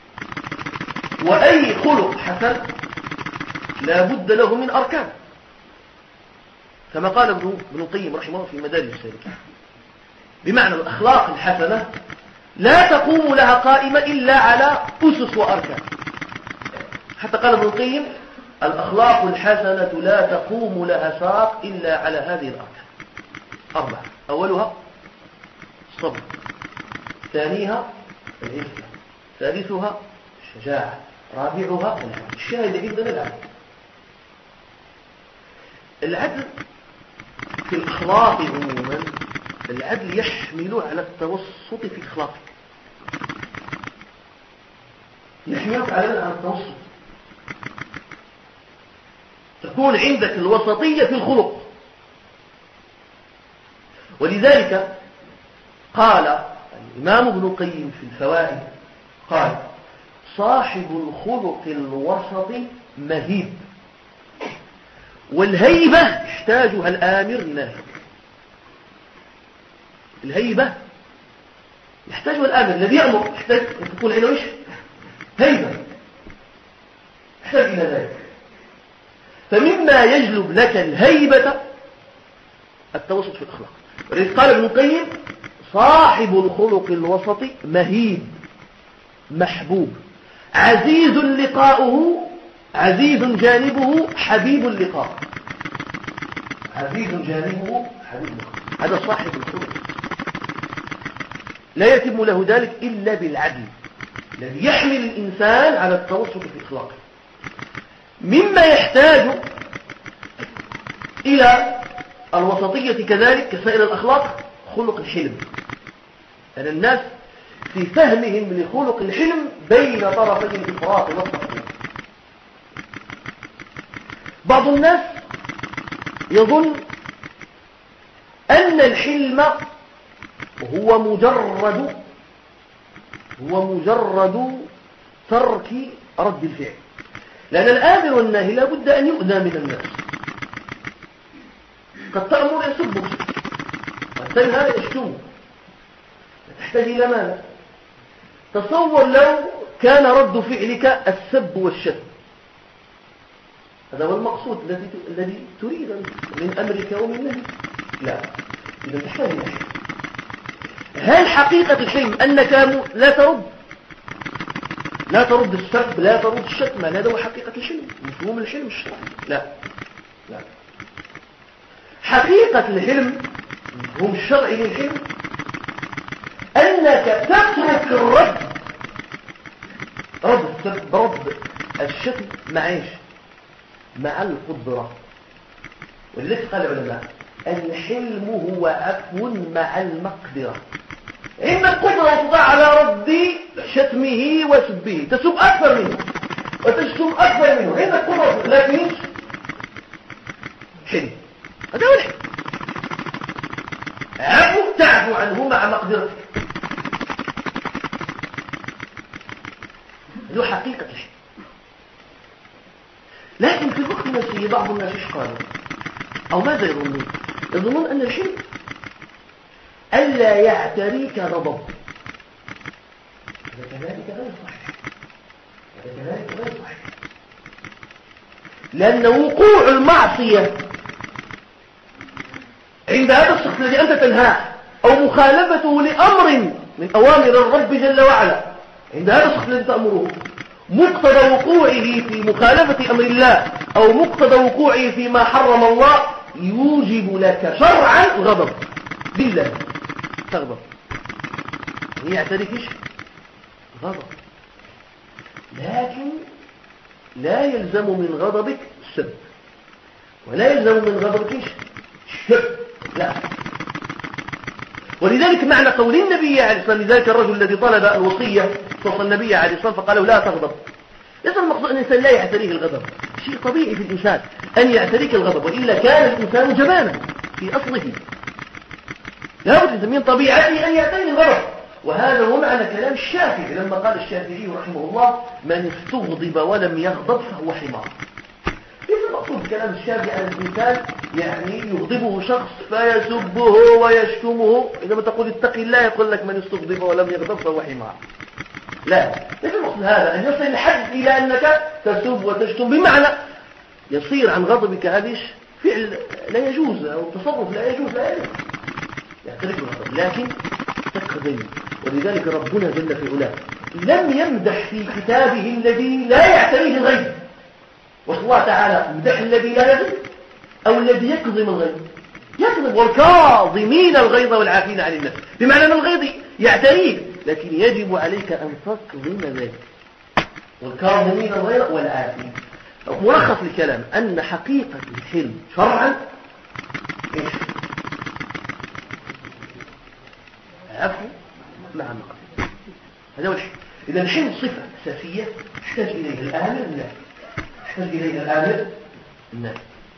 وأي خلق حسن لا بد له من أركان، كما قال ابن القيم رحمه الله في مدارج السالكين. بمعنى الأخلاق الحسنة لا تقوم لها قائمة إلا على أسس وأركان. حتى قال ابن القيم: الأخلاق الحسنة لا تقوم لها ساق إلا على هذه الأركان أربعة. أولها الصبر، ثانيها العفة، ثالثها الشجاعة، رابعها العدل. الشاهد عندنا العدل. العدل في الأخلاق عموما، العدل يحمل على التوسط في الأخلاق. يحملك على عن التوسط، تكون عندك الوسطية في الخلق. ولذلك قال الإمام ابن القيم في الفوائد قال: صاحب الخلق الوسط مهيب، والهيبة يحتاجها الآمر الناهي. الهيبة يحتاجها الآمر الذي يأمر، يحتاج أن تكون عنده إيش؟ هيبة، يحتاج إلى ذلك. فمما يجلب لك الهيبة التوسط في الأخلاق. ولذلك قال ابن القيم: صاحب الخلق الوسط مهيب محبوب، عزيز لقاؤه، عزيز جانبه، حبيب اللقاء. عزيز جانبه حبيب اللقاء، هذا صاحب الخلق. لا يتم له ذلك إلا بالعدل الذي يحمل الإنسان على التوسط في أخلاقه. مما يحتاج إلى الوسطية كذلك كسائر الأخلاق خلق الحلم. أن يعني الناس في فهمهم لخلق الحلم بين طرفي الإفراط والتفريط. بعض الناس يظن أن الحلم هو مجرد هو مجرد ترك رد الفعل، لأن الآمر والناهي لا بد أن يؤذى من الناس. قد تأمر يسبك، قد تنهى يشتمك، تحتاج إلى ماذا؟ تصور لو كان رد فعلك السب والشتم، هذا هو المقصود الذي الذي تريد من أمرك ومن نهيك. لا، إذا تحتاج إلى حلم. هل حقيقة الحلم أنك لا ترد لا ترد السب، لا ترد الشتم؟ هذا هو حقيقة الحلم، مفهوم الحلم الشرعي. لا لا، حقيقة الحلم، مفهوم الشرعي للحلم، أنك تترك الرد، رد السب، رد الشتم مع ايش؟ مع القدرة. ولذلك قال العلماء: الحلم هو عفو مع المقدرة. عندك قدرة تضع على رد شتمه وسبه، تسب أكثر منه وتشتم أكثر منه، عندك قدرة، لكن حلم، هذا هو الحلم. عفو تعفو عنه مع مقدرتك، هذه حقيقة الحلم. لكن في الوقت نفسه بعض الناس ايش قالوا أو ماذا يظنون؟ يظنون أن الحلم ألا يعتريك غضب. هذا كذلك غير صحيح، هذا كذلك غير صحيح، لأن وقوع المعصية عند هذا الشخص الذي أنت تنهاه أو مخالفته لأمر من أوامر الرب جل وعلا، عند هذا الشخص الذي تأمره، مقتضى وقوعه في مخالفة أمر الله أو مقتضى وقوعه فيما حرم الله يوجب لك شرعا غضب بالله، تغضب، يعترفش غضب. لكن لا يلزم من غضبك السب، ولا يلزم من غضبك الشب، لا. ولذلك معنى قول النبي عليه الصلاة والسلام لذلك الرجل الذي طلب الوصية فصل النبي عليه الصلاة والسلام فقال له: لا تغضب. ليس المقصود أن الإنسان لا يعتريه الغضب، شيء طبيعي في الإنسان أن يعتريك الغضب، وإلا كان الإنسان جبانا في أصله، لا بد من طبيعته أن يعتري الغضب. وهذا هو معنى كلام الشافعي لما قال الشافعي رحمه الله: من استغضب ولم يغضب فهو حمار. ليس المقصود كلام الشافعي أن الإنسان يعني يغضبه شخص فيسبه ويشتمه، إذا ما تقول اتق الله يقول لك من استغضب ولم يغضب فهو حمار. لا، ليس المقصود هذا أن يصل الحد إلى أنك تسب وتشتم، بمعنى يصير عن غضبك هذا فعل لا يجوز أو تصرف لا يجوز، لا يجوز يعترف الغضب، لكن تقضي. ولذلك ربنا جل في علاه لم يمدح في كتابه الذي لا يعتريه الغيب، والله تعالى مدح الذي لا يغضب أو الذي يكظم الغيظ، يكظم، والكاظمين الغيظ والعافين عن الناس، بمعنى أن الغيظ يعتريه، لكن يجب عليك أن تكظم ذلك، والكاظمين الغيظ والعافين. ملخص الكلام أن حقيقة الحلم شرعا إيش؟ عفو مع مقدرة، هذا هو الحلم. إذا الحلم صفة أساسية يحتاج إليها الآمر الناهي، يحتاج إليها الآمر الناهي.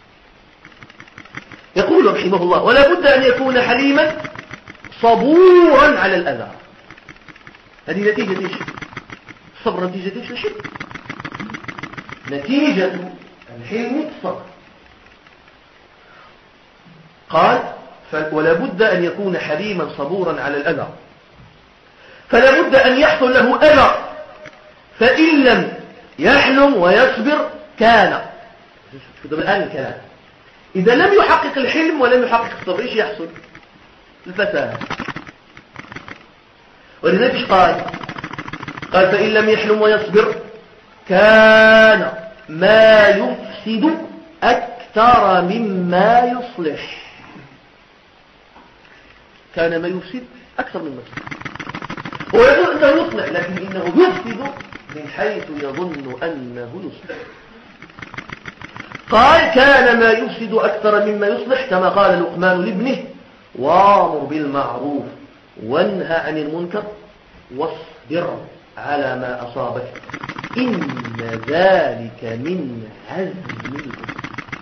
يقول رحمه الله: ولا بد أن يكون حليما صبورا على الأذى. هذه نتيجة إيش؟ الصبر نتيجة إيش؟ الحلم. نتيجة الحلم الصبر. قال: ولا بد أن يكون حليما صبورا على الأذى، فلا بد أن يحصل له أذى، فإن لم يحلم ويصبر كان. شوف الآن الكلام، إذا لم يحقق الحلم ولم يحقق الصبر إيش يحصل؟ الفساد. ولذلك قال قال فإن لم يحلم ويصبر كان ما يفسد أكثر مما يصلح. كان ما يفسد أكثر مما يصلح. هو يقول أنه يصلح، لكن إنه يفسد من حيث يظن أنه يصلح. قال كان ما يفسد أكثر مما يصلح، كما قال لقمان لابنه: وامر بالمعروف وانهى عن المنكر واصبر على ما أصابك إن ذلك من عزم الأمور.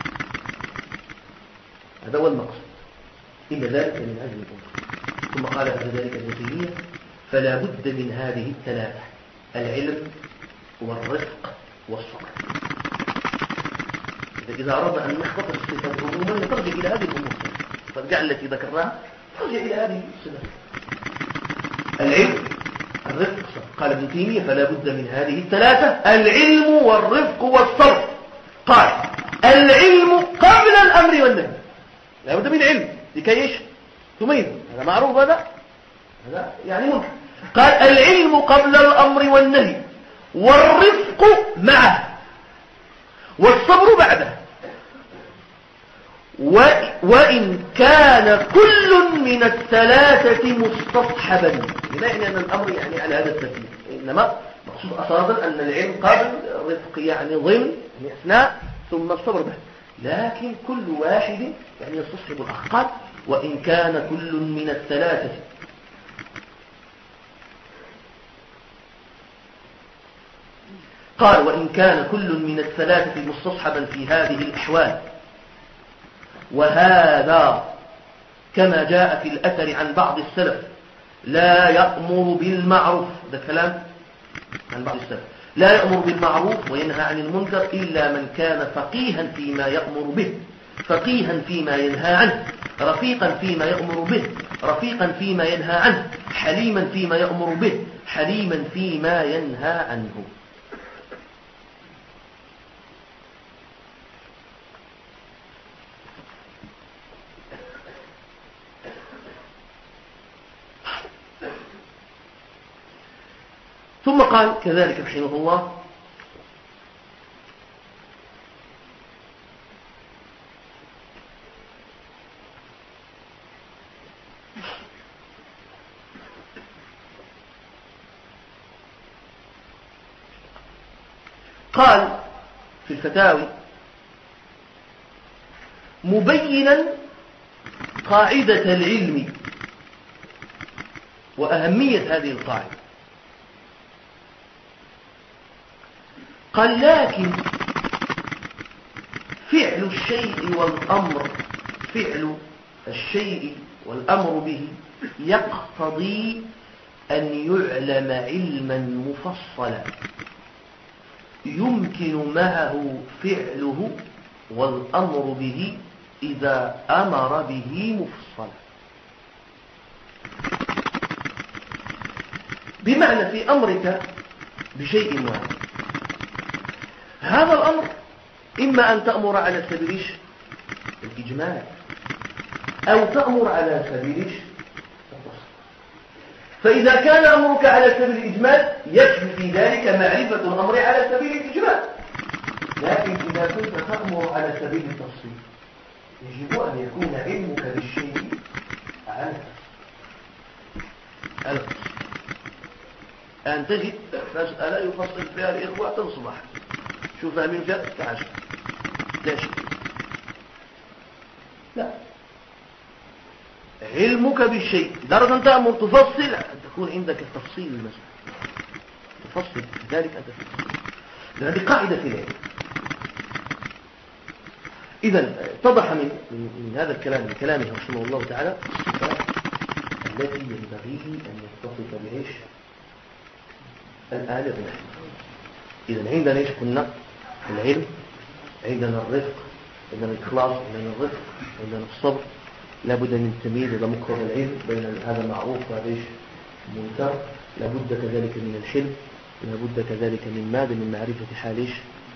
هذا هو المقصد، إن ذلك من عزم الأمور. ثم قال بعد ذلك ابن تيمية: فلا بد من هذه الثلاثة: العلم والرفق والصبر. إذا أردنا أن نختصر الصفات عموما نرجع إلى هذه الأمور، فارجع التي ذكرناها، نرجع إلى هذه الصفات: العلم، الرفق، والصبر. قال ابن تيمية: فلا بد من هذه الثلاثة: العلم والرفق والصبر. قال: العلم قبل الأمر والنهي. لا بد من علم لكي ايش؟ تميز. هذا معروف، هذا هذا يعني ممكن. قال: العلم قبل الأمر والنهي، والرفق معه، والصبر بعده. وإن كان كل من الثلاثة مستصحبا. لا يعني أن الأمر يعني على هذا الترتيب، إنما مقصود أصلا أن العلم قبل، الرفق يعني ضمن، يعني أثناء، ثم الصبر بعد. لكن كل واحد يعني يستصحب الآخر. وإن كان كل من الثلاثة قال وإن كان كل من الثلاثة مستصحبا في هذه الأحوال، وهذا كما جاء في الأثر عن بعض السلف: لا يأمر بالمعروف، ده كلام عن بعض السلف، لا يأمر بالمعروف وينهى عن المنكر إلا من كان فقيها فيما يأمر به، فقيها فيما ينهى عنه، رفيقا فيما يأمر به، رفيقا فيما ينهى عنه، حليما فيما يأمر به، حليما فيما ينهى عنه. ثم قال كذلك رحمه الله: قال في الفتاوي مبينا قاعدة العلم وأهمية هذه القاعدة. قال: لكن فعل الشيء والأمر فعل الشيء والأمر به يقتضي أن يعلم علما مفصلا يمكن معه فعله والأمر به إذا أمر به مفصلا. بمعنى في أمرك بشيء معين، هذا الأمر إما أن تأمر على سبيل الإجمال أو تأمر على سبيل التفصيل. فإذا كان أمرك على سبيل الإجمال يكفي في ذلك معرفة الأمر على سبيل الإجمال. لكن إذا كنت تأمر على سبيل التفصيل يجب أن يكون علمك بالشيء على التفصيل. أن تجد مسألة يفصل فيها الإخوة تصبح شو فاهمين فيها تعجب. لا شيء، لا، علمك بالشيء درجة أن تأمر تفصل أن تكون عندك التفصيل المسألة، تفصل في ذلك أنت تفصل. هذه قاعدة في العلم. إذن اتضح من, من هذا الكلام من كلامه رحمه الله تعالى التي ينبغي أن يتصف بعيش الآل الرحمة. إذن عندنا إيش قلنا؟ العلم، عندنا الرفق، عندنا الإخلاص، عندنا الرفق، عندنا الصبر. لابد من التمييز إلى مقتضى العلم بين هذا معروف وهذا إيش منكر. لابد كذلك من الحلم، لابد كذلك من ماذا؟ من معرفة حال إيش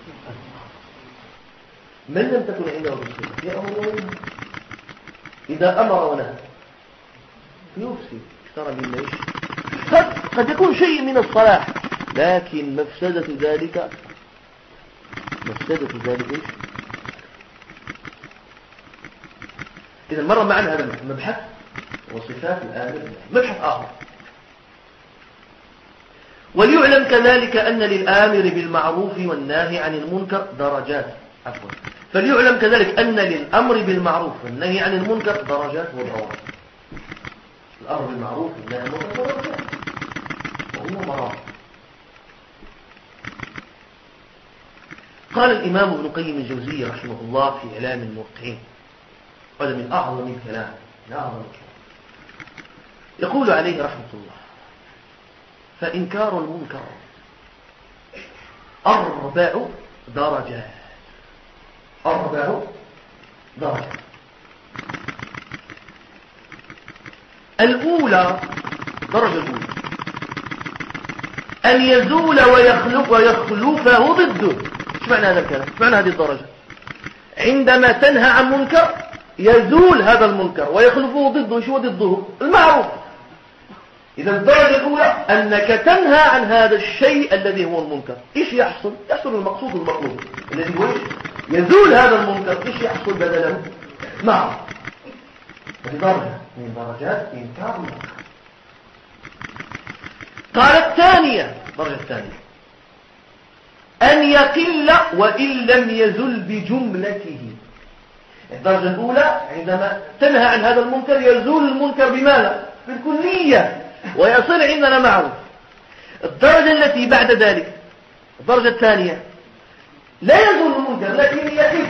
من لم تكن عنده بالصفة يأمر وينهى. إذا أمر ونهى يفسد. ترى من إيش قد, قد يكون شيء من الصلاح، لكن مفسدة ذلك مفسدة ذلك إيش. إذا مر معنا هذا المبحث وصفات الآمر. مبحث آخر، وليعلم كذلك أن للآمر بالمعروف والناهي عن المنكر درجات. عفوا فليعلم كذلك أن للأمر بالمعروف والنهي عن المنكر درجات وضوابط. الأمر بالمعروف والنهي عن المنكر درجات وهو مراتب. قال الإمام ابن قيم الجوزية رحمه الله في إعلام الموقعين، هذا من أعظم الكلام، من أعظم الكلام. يقول عليه رحمة الله: فإنكار المنكر أربع درجات. أربع درجات. الأولى، الدرجة الأولى أن يزول ويخلف ويخلفه ضده. ايش معنى هذا الكلام؟ ايش معنى هذه الدرجة؟ عندما تنهى عن منكر يزول هذا المنكر ويخلفه ضده. ايش هو ضده؟ المعروف. إذا الدرجة الأولى أنك تنهى عن هذا الشيء الذي هو المنكر. إيش يحصل؟ يحصل المقصود المطلوب الذي هو يزول هذا المنكر. إيش يحصل بدله؟ معروف. هذه درجة من درجات إنكار المنكر. قال الثانية، الدرجة الثانية أن يقل وإن لم يزل بجملته. الدرجة الأولى عندما تنهى عن هذا المنكر يزول المنكر بماذا؟ بالكلية ويصير عندنا معروف. الدرجة التي بعد ذلك، الدرجة الثانية، لا يزول المنكر لكن يقل.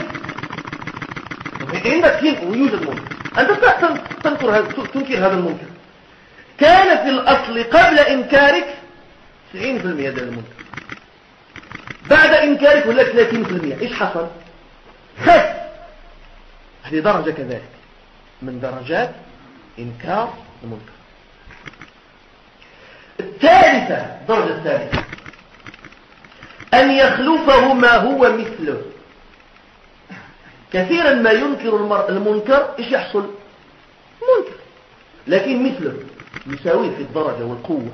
عندك فين ويوجد منكر، أنت تنكر تنكر هذا المنكر. كان في الأصل قبل إنكارك تسعين بالمئة هذا المنكر، بعد إنكارك ولا ثلاثين بالمئة. إيش حصل؟ خف. هذه درجة كذلك من درجات إنكار المنكر. الثالثة، الدرجة الثالثة أن يخلفه ما هو مثله. كثيرا ما ينكر المر... المنكر إيش يحصل؟ منكر لكن مثله يساويه في الدرجة والقوة.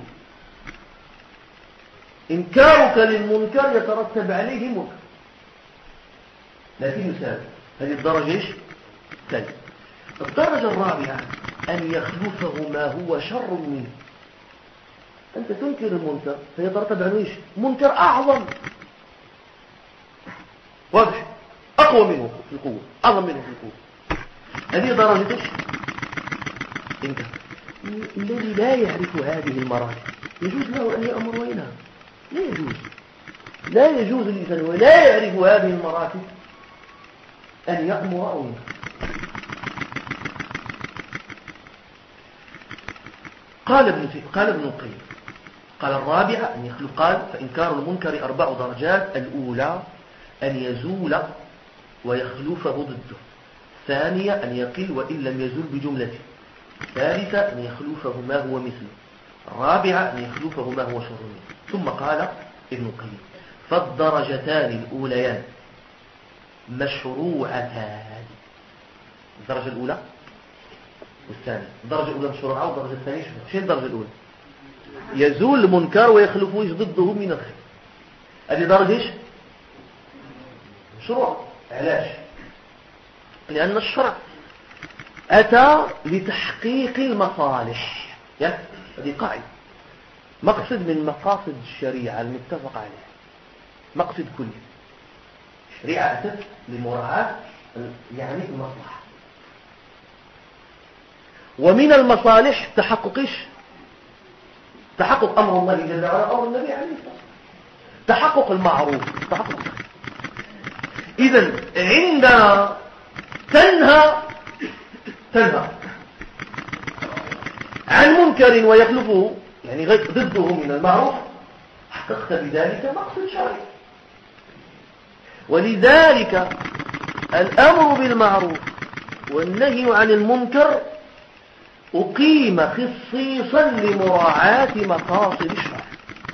إنكارك للمنكر يترتب عليه منكر لكن يساوي. هذه الدرجة إيش؟ ثالثة. الدرجة الرابعة أن يخلفه ما هو شر منه. أنت تنكر المنكر فيترتب عنه إيش؟ منكر أعظم، واضح، أقوى منه في القوة، أعظم منه في القوة. هذه درجة إيش؟ إنكار. الذي لا يعرف هذه المراتب يجوز له أن يأمر وينهى؟ لا يجوز. لا يجوز الإنسان ولا يعرف هذه المراتب أن يأمر أو ينهى. قال ابن قال ابن القيم قال الرابعة أن يخلق. قال فإنكار المنكر أربع درجات. الأولى أن يزول ويخلفه ضده. ثانية أن يقل وإن لم يزول بجملته. ثالثة أن يخلفه ما هو مثله. رابعة أن يخلفه ما هو شر منه. ثم قال ابن القيم فالدرجتان الأوليان مشروعتان. الدرجة الأولى والثانية. الدرجة الأولى مشروعة والدرجة الثانية شنو؟ شنو الدرجة الأولى؟ يزول المنكر ويخلفه ضده من الخير. هذه درجة ايش؟ مشروع. علاش؟ لأن الشرع أتى لتحقيق المصالح. هذه قاعدة. مقصد من مقاصد الشريعة المتفق عليها، مقصد كلي. الشريعة أتت لمراعاة يعني المصلحة، ومن المصالح تحقق ايش؟ تحقق أمر الله جل وعلا أمر النبي عليه الصلاة والسلام، تحقق المعروف تحقق. إذن عندنا تنهى تنهى عن منكر ويخلفه يعني غير ضده من المعروف، حققت بذلك مقصد شرعي. ولذلك الأمر بالمعروف والنهي عن المنكر أقيم خصيصا لمراعاة مقاصد الشرع،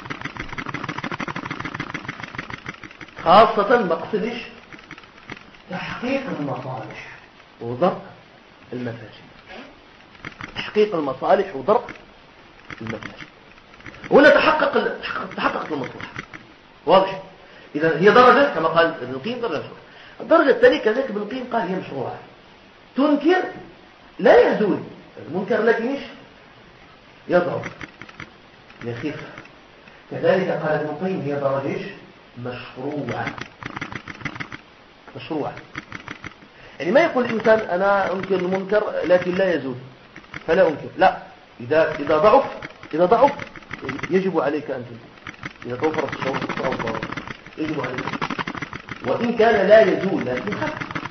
خاصة مقصد تحقيق المصالح وضرب المفاسد. تحقيق المصالح وضرب المفاسد، هنا تحقق تحققت المصلحة. واضح؟ إذا هي درجة كما قال ابن القيم درجة مشروعة. الدرجة الثانية كذلك ابن القيم قال هي مشروعة. تنكر لا يزول المنكر لكن ايش؟ يضعف يخف. كذلك قال ابن القيم هي درجة ايش؟ مشروعة. مشروعة يعني ما يقول الإنسان أنا أنكر المنكر لكن لا يزول فلا أنكر، لا، إذا إذا ضعف إذا ضعف يجب عليك أن تنكر. إذا توفرت الشروط أو ضعف يجب عليك، وإن كان لا يزول لكن خف.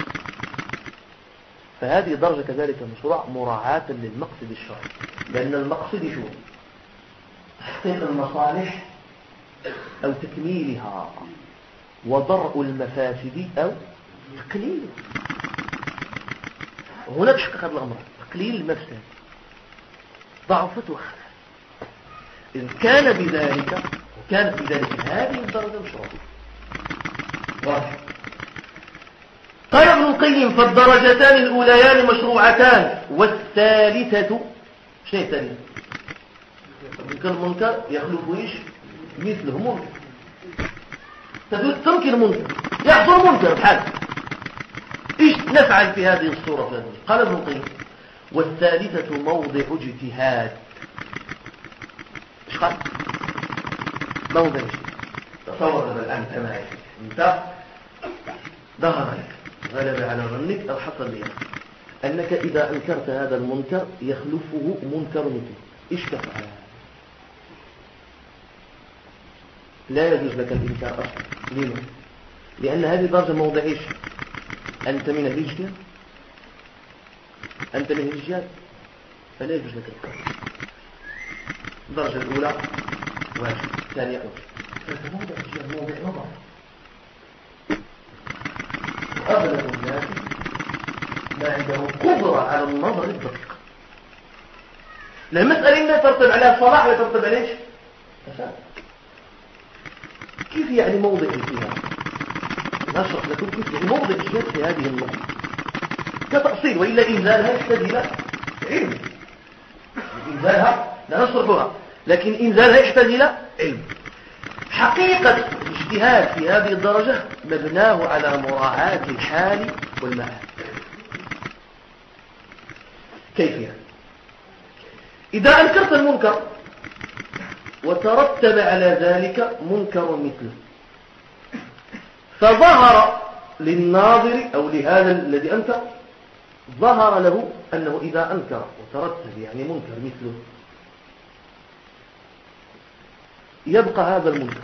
فهذه درجة كذلك مشروع مراعاة للمقصد الشرعي، لأن المقصد شو؟ تحقيق المصالح أو تكميلها، وضرء المفاسد أو تقليلها. هنا تحقق هذا الأمر، تقليل المفسد، ضعفت وخفت. إن كان بذلك وكانت بذلك هذه الدرجة مشروعة. واضح؟ قال ابن القيم فالدرجتان الأوليان مشروعتان، والثالثة شيء الثالث منكر المنكر يخلف ايش؟ مثله منكر. تنكر منكر يحصل منكر بحال ايش نفعل في هذه الصورة في هذه؟ قال ابن القيم والثالثة موضع اجتهاد. ايش قال؟ موضع اجتهاد. تصور الآن كما انت ظهر لك غلب على ظنك أو حصل لك أنك إذا أنكرت هذا المنكر يخلفه منكر مثله، إيش تفعل؟ لا يجوز لك الإنكار أصلا. ليه؟ لأن هذه درجة موضع إيش؟ أنت من الاجتهاد، أنت من الاجتهاد فلا يجوز لك الإنكار. الدرجة الأولى واجب، الثانية واجب، موضع اجتهاد موضع نظر. أغلب الناس ما عنده قدرة على النظر الدقيق. المسألة ما ترتب عليها صلاح ولا ترتب عليه ايش؟ فساد. كيف يعني موضع اجتهاد؟ نشرح لكم كيف يعني موضع اجتهاد في هذه النقطة كتأصيل، وإلا إنزالها يحتاج إلى علم. إنزالها لا نشرحها، لكن إنزالها يحتاج إلى علم. حقيقة الاجتهاد في هذه الدرجة مبناه على مراعاة الحال والمآل. كيف يعني؟ إذا أنكرت المنكر وترتب على ذلك منكر مثله، فظهر للناظر أو لهذا الذي أنكر، ظهر له أنه إذا أنكر وترتب يعني منكر مثله يبقى هذا المنكر،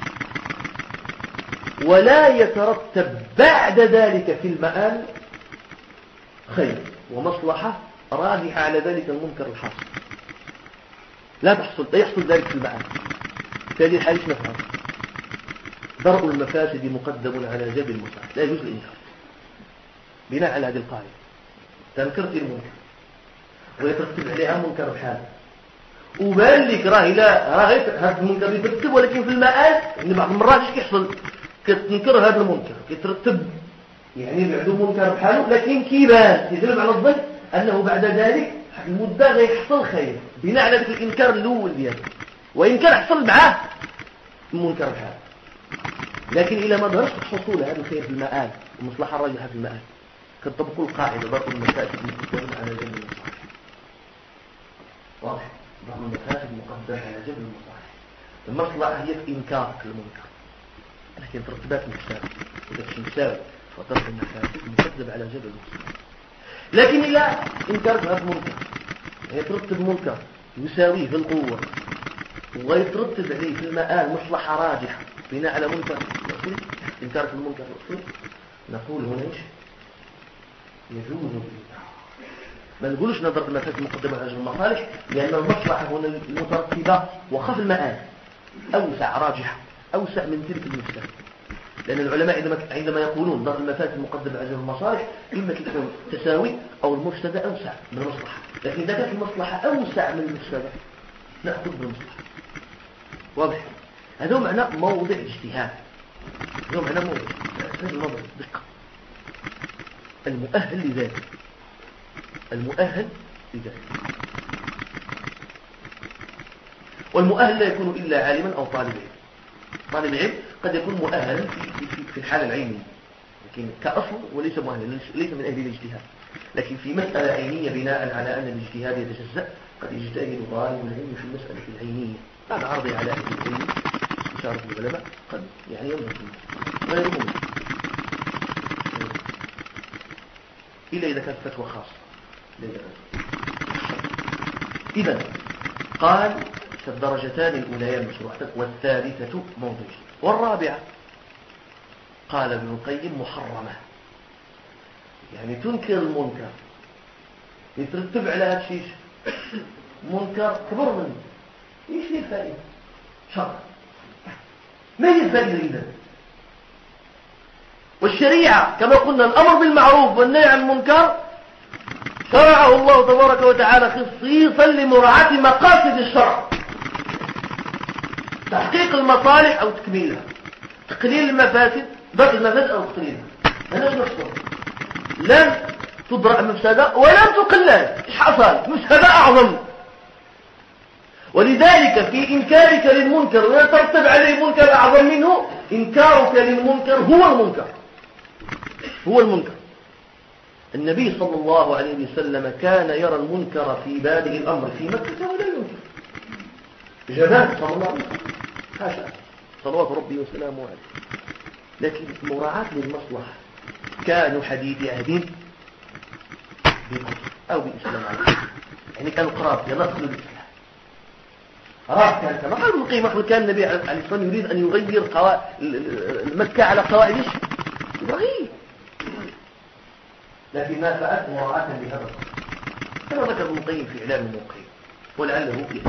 ولا يترتب بعد ذلك في المآل خير ومصلحة راجحة على ذلك المنكر الحاصل. لا تحصل لا يحصل ذلك في المآل. في هذه الحالة نفهم درء المفاسد مقدم على جلب المصلحة، لا يجوز الإنكار بناء على هذه القاعدة. تنكرت المنكر ويترتب عليها منكر بحال، وبان لك راه لا راه غير هذا المنكر يترتب، ولكن في المآل ان بعض المرات ايش كيحصل؟ كتنكر هذا المنكر كيترتب يعني بعده منكر بحاله، لكن كيبان يغلب على الظن انه بعد ذلك المده غيحصل خير بناء على ذلك الانكار الاول ديالو، وان كان حصل معاه منكر بحاله، لكن الى ما ظهرش حصول هذا الخير في المآل المصلحه الراجحه في المآل كتطبقوا القاعده ضرب المفاسد مقدم على جلب المصلحه. واضح؟ ضرب المفاسد مقدم على جلب المصلحه. المصلحه هي في انكار المنكر، لكن ترتبات متساوية. إذا كنت مساوي فترك المفاسد مقدم على جلب المصلحه. لكن إذا انكرت هذا المنكر يترتب منكر يساويه في القوة ويترتب عليه في المآل مصلحة راجحة بناء على منكر الأصلي، إنكار في المنكر الأصلي، نقول هنا إيش؟ يجوز الإنكار. ما نقولش نضرب المفاسد المقدمة على المصالح، لأن المصلحة هنا المترتبة وخف المآل أوسع راجحة أوسع من تلك المفسدة. لأن العلماء عندما عندما يقولون ضرب المفاسد المقدمة على المصالح إما تكون تساوي أو المفسدة أوسع من المصلحة، لكن إذا كانت المصلحة أوسع من المفسدة نأخذ بالمصلحة. واضح؟ هذا معنى موضع اجتهاد، هذا معنى موضع هذا الموضع دقة المؤهل لذلك، المؤهل لذلك. والمؤهل لا يكون إلا عالما أو طالب علم. طالب العلم قد يكون مؤهلا في, في, في الحالة العينية، لكن كأصل وليس مؤهلا، ليس من أهل الاجتهاد. لكن في مسألة عينية بناء على أن الاجتهاد يتجزأ قد يجتهد طالب العلم في المسألة العينية بعد عرضه على أهل العلم إشارة العلماء قد يعني يملك ولا يملك إلا إذا كانت فتوى خاصة. إذا قال فالدرجتان الأوليان مشروعتان والثالثة موضوع، والرابعة قال ابن القيم محرمة، يعني تنكر المنكر يترتب على هذا الشيء منكر كبر منه، ايش هي الفائدة؟ شر. ما هي الفائدة إذا؟ والشريعة كما قلنا الأمر بالمعروف والنهي عن المنكر شرعه الله تبارك وتعالى خصيصا لمراعاة مقاصد الشرع، تحقيق المصالح أو تكميلها، تقليل المفاسد ضرب المفاسد أو تقليلها. هذا نفسه لن تضرع مفسدة ولن تقلل، إيش حصل؟ مفسدة أعظم. ولذلك في إنكارك للمنكر ويترتب عليه منكر أعظم منه، إنكارك للمنكر هو المنكر، هو المنكر. النبي صلى الله عليه وسلم كان يرى المنكر في بادئ الأمر في مكة ولا ينكر جبان صلى الله عليه وسلم، حاشا صلوات ربي وسلامه عليه. لكن مراعاة للمصلحة كانوا حديث عهد بالكفر أو بالإسلام عليه، يعني كانوا قراب ينصلوا بالإسلام قراب. كان كما قال ابن القيم كان النبي عليه الصلاة والسلام يريد أن يغير قواعد مكة على قواعد ايش؟ إبراهيم، لكن ما فعلت مراعاة لهذا القصد كما ذكر ابن القيم في إعلام الموقعين ولعله في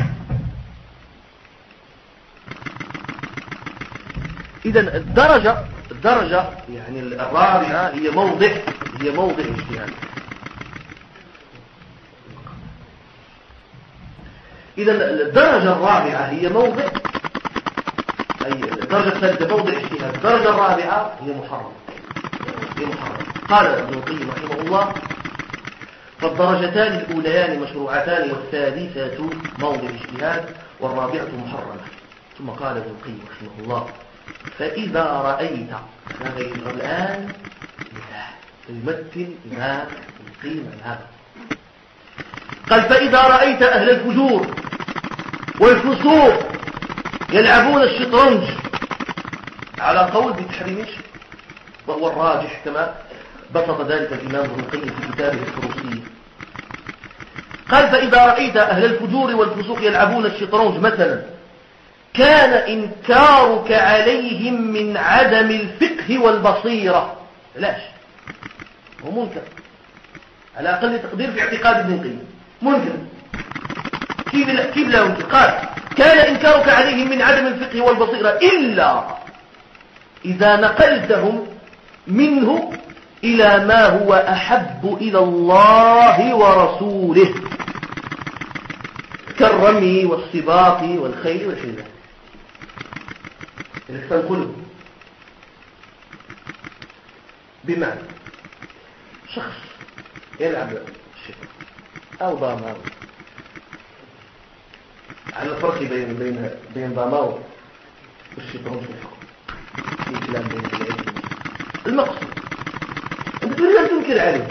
إذن الدرجة الدرجة يعني الرابعة هي موضع هي موضع اجتهاد. إذن الدرجة الرابعة هي موضع أي الدرجة الثالثة موضع اجتهاد، الدرجة الرابعة هي محرم هي محرم. قال ابن القيم رحمه الله فالدرجتان الأوليان مشروعتان والثالثة موضع اجتهاد والرابعة محرمة. ثم قال ابن القيم رحمه الله فإذا رأيت هذا الآن يمثل ما القيم هذا قال فإذا رأيت أهل الفجور والفسوق يلعبون الشطرنج على قول بتحريمش وهو الراجح كما بسط ذلك الإمام ابن القيم في كتابه الفروسية. قال فإذا رأيت أهل الفجور والفسوق يلعبون الشطرنج مثلا كان إنكارك عليهم من عدم الفقه والبصيرة. لاش هو منكر على أقل تقدير في اعتقاد ابن القيم منكر. كيف لا, كيف لا ينكر؟ قال كان إنكارك عليهم من عدم الفقه والبصيرة إلا إذا نقلتهم منه إلى ما هو أحب إلى الله ورسوله كالرمي والسباق والخيل والحذاء. الإنسان كله بمعنى شخص يلعب الشطرنج أو ضاماو، على الفرق بين بين بين ضاماو والشطرنج في الحكم في كلام بين العلم. المقصود أنت تريد أن تنكر عليه،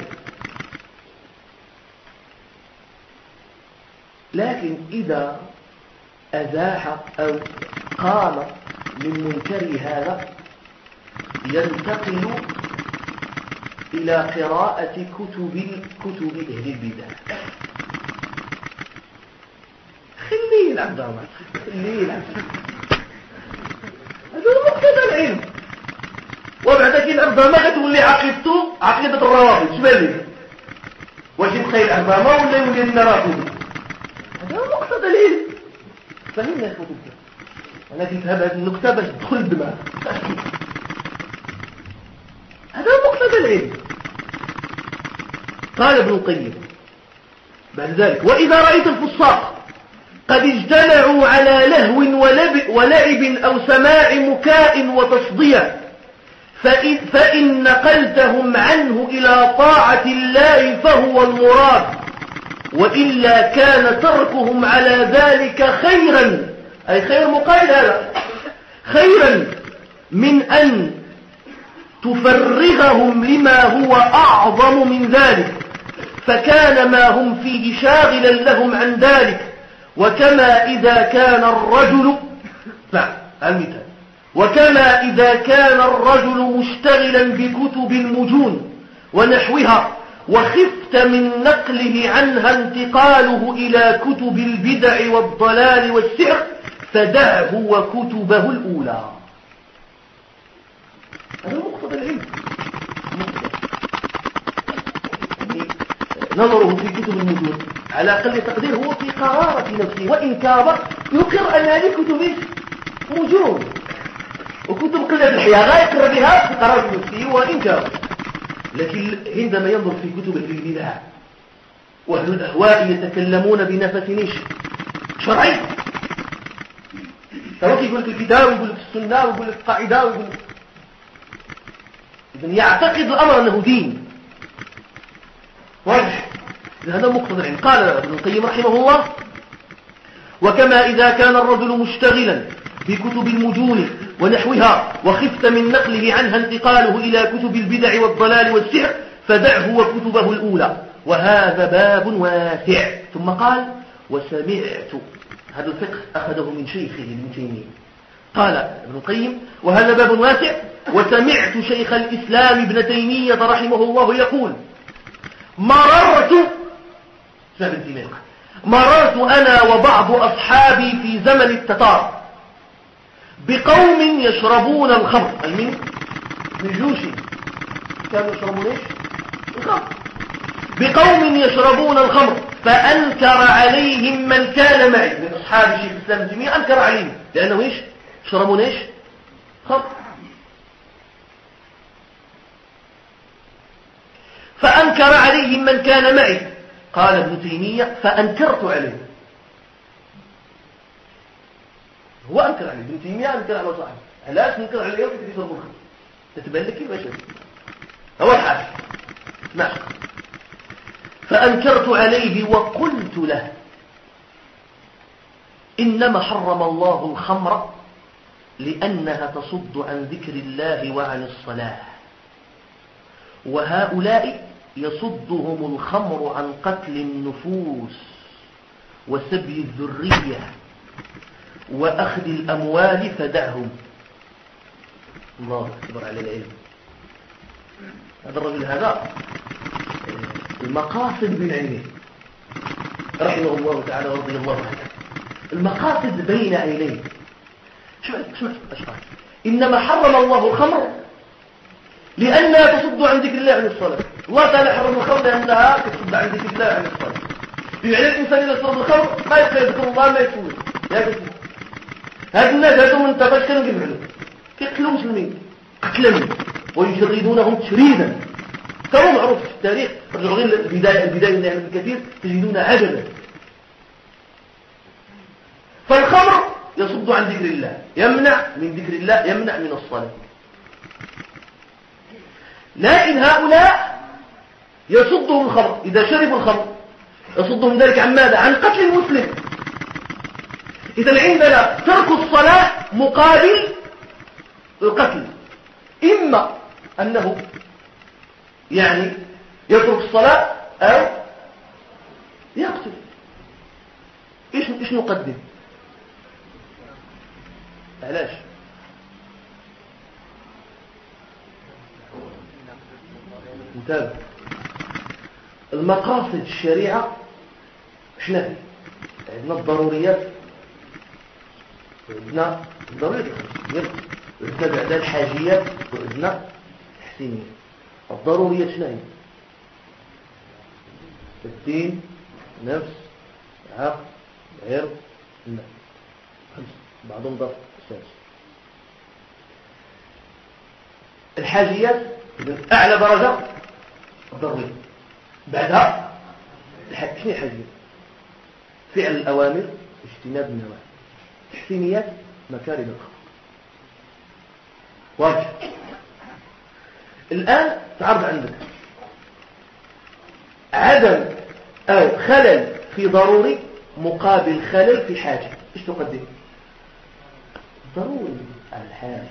لكن إذا أزاح أو قام من منكر هذا ينتقل إلى قراءة كتب كتب أهل البدع. خلينا يلعب دراما خليه يلعب هذا هو مقتضى العلم. وبعد كي يلعب دراما غتولي عقيدته عقيدة الروافض شبان لي واش يبقى يلعب دراما ولا يولي لنا رافضي. هذا هو مقتضى العلم. فهمنا يا خوتي انا كنت هذه النكته باش تدخل الدماغ. هذا هو مقتضى العلم. قال ابن القيم بعد ذلك وإذا رأيت الفساق قد اجتمعوا على لهو ولعب أو سماع مكاء وتصدية فإن, فإن نقلتهم عنه إلى طاعة الله فهو المراد وإلا كان تركهم على ذلك خيرا أي خير مقايد هذا خيرا من أن تفرغهم لما هو أعظم من ذلك فكان ما هم فيه شاغلا لهم عن ذلك. وكما إذا كان الرجل نعم المثال وكما إذا كان الرجل مشتغلا بكتب المجون ونحوها وخفت من نقله عنها انتقاله إلى كتب البدع والضلال والسحر فدعه وكتبه الأولى. هذا مقتضى العلم. نظره في كتب المجون على أقل تقدير هو في قرارة نفسه وإن كابر يقر أن هذه كتب مجون وكتب قلة الحياة لا يقر بها في قرارة نفسه وإن كابر. لكن عندما ينظر في كتب البدع وأهل الأهواء يتكلمون بنفس شرعي تروح يقول لك الكتاب ويقول لك السنة ويقول لك القاعدة ويقول لك إذن يعتقد الأمر أنه دين واضح. هذا مقتضى العلم. قال ابن القيم رحمه الله وكما إذا كان الرجل مشتغلا بكتب المجون ونحوها وخفت من نقله عنها انتقاله إلى كتب البدع والضلال والسحر فدعه وكتبه الأولى وهذا باب واسع. ثم قال وسمعت هذا الفقه أخذه من شيخه ابن تيمية. قال ابن القيم وهذا باب واسع وسمعت شيخ الإسلام ابن تيمية رحمه الله يقول مررت مررت أنا وبعض أصحابي في زمن التتار بقوم يشربون الخمر أي من جوشي كانوا يشربون إيش الخمر بقوم يشربون الخمر فأنكر عليهم من كان معي من أصحاب شيخ الإسلام ابن تيمية أنكر عليهم لأنه إيش يشربون إيش خمر فأنكر عليهم من كان معي. قال ابن تيمية فأنكرت عليه. هو أنكر عليه ابن تيمية أنكر على صاحبه علاش ننكر عليه وكيف يشرب الخمر تتبان لك كيفاش هو الحاج ماشي. فأنكرت عليه وقلت له إنما حرم الله الخمر لأنها تصد عن ذكر الله وعن الصلاة وهؤلاء يصدهم الخمر عن قتل النفوس وسبي الذرية وأخذ الأموال فدعهم. الله أكبر على العلم. هذا الرجل هذا المقاصد بين عينيه رحمه الله تعالى ورضي الله عنه. المقاصد بين عينيه شو اسمع أشرح إنما حرم الله الخمر لأنها تصد عن ذكر الله عن الصلاة. الله تعالى حرم الخمر لأنها تصد عن ذكر الله عن الصلاة. بمعنى الإنسان إذا صرف الخمر ما يبقى يذكر الله ما يفوز يا كثير. هذا الناس هذو من تباش كانوا يفعلوا يقتلوا مسلمين قتلا ويشردونهم تشريدا. كما معروف في التاريخ رجعوا غير البداية البداية من ابن كثير تجدون عجبا. فالخمر يصد عن ذكر الله يمنع من ذكر الله يمنع من الصلاة. لكن هؤلاء يصدهم الخمر إذا شربوا الخمر يصدهم ذلك عن ماذا؟ عن قتل المسلم. إذا عندنا ترك الصلاة مقابل القتل إما أنه يعني يترك الصلاة أو يقتل. إيش إيش نقدم؟ علاش؟ انتبه المقاصد الشريعة شنو هي؟ عندنا الضروريات وعندنا ضروري يرقص، وعندنا بعد الحاجيات وعندنا التحسينيات. الضروريات شنو هي؟ الدين، نفس، عقل، عرض، المال. خمسة، بعضهم ضرب سادس. الحاجيات أعلى درجة الضرورية، بعدها شنو هي الحاجيات؟ فعل الأوامر، اجتناب النواهي. تحسينيات مكارم الخلق. واضح؟ الآن تعرض عندك عدم أو خلل في ضروري مقابل خلل في حاجة. إيش تقدم؟ ضروري على الحاجة.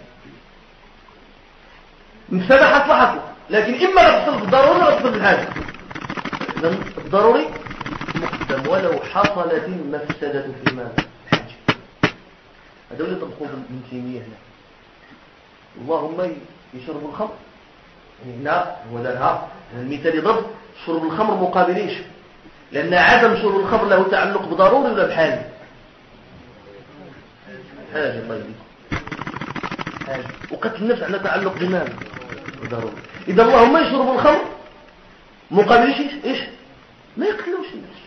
مفسدة حصل حصل، لكن إما لا تصل في الضروري ولا تصل في الحاجة. إذن الضروري مقدم ولو حصلت المفسدة في المال الحاجة. هذا اللي طبقوه من تيمية هنا. اللهم يشرب الخمر، يعني هنا هو ده الها المثال يضرب شرب الخمر مقابليش، لأن عدم شرب الخمر له تعلق بضروري ولا بحاجة؟ حاجة. الله يبيك حاجة. وقتل النفس على تعلق بمال ضروري. إذا اللهم يشرب الخمر مقابليش إيش؟ ما يقتلوش النفس.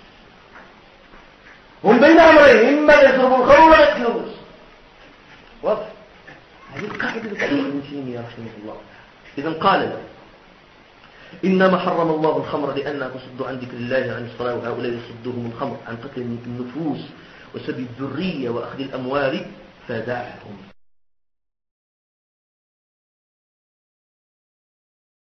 هم بين أمرين، إما يشرب الخمر ولا يقتلوش. واضح؟ هذه القاعدة اللي تقول ابن تيمية رحمه الله. إذن قال له إنما حرم الله الخمر لأنها تصد عن ذكر الله عن الصلاة، وهؤلاء يصدهم الخمر عن قتل النفوس وسبي الذرية وأخذ الأموال فدعهم.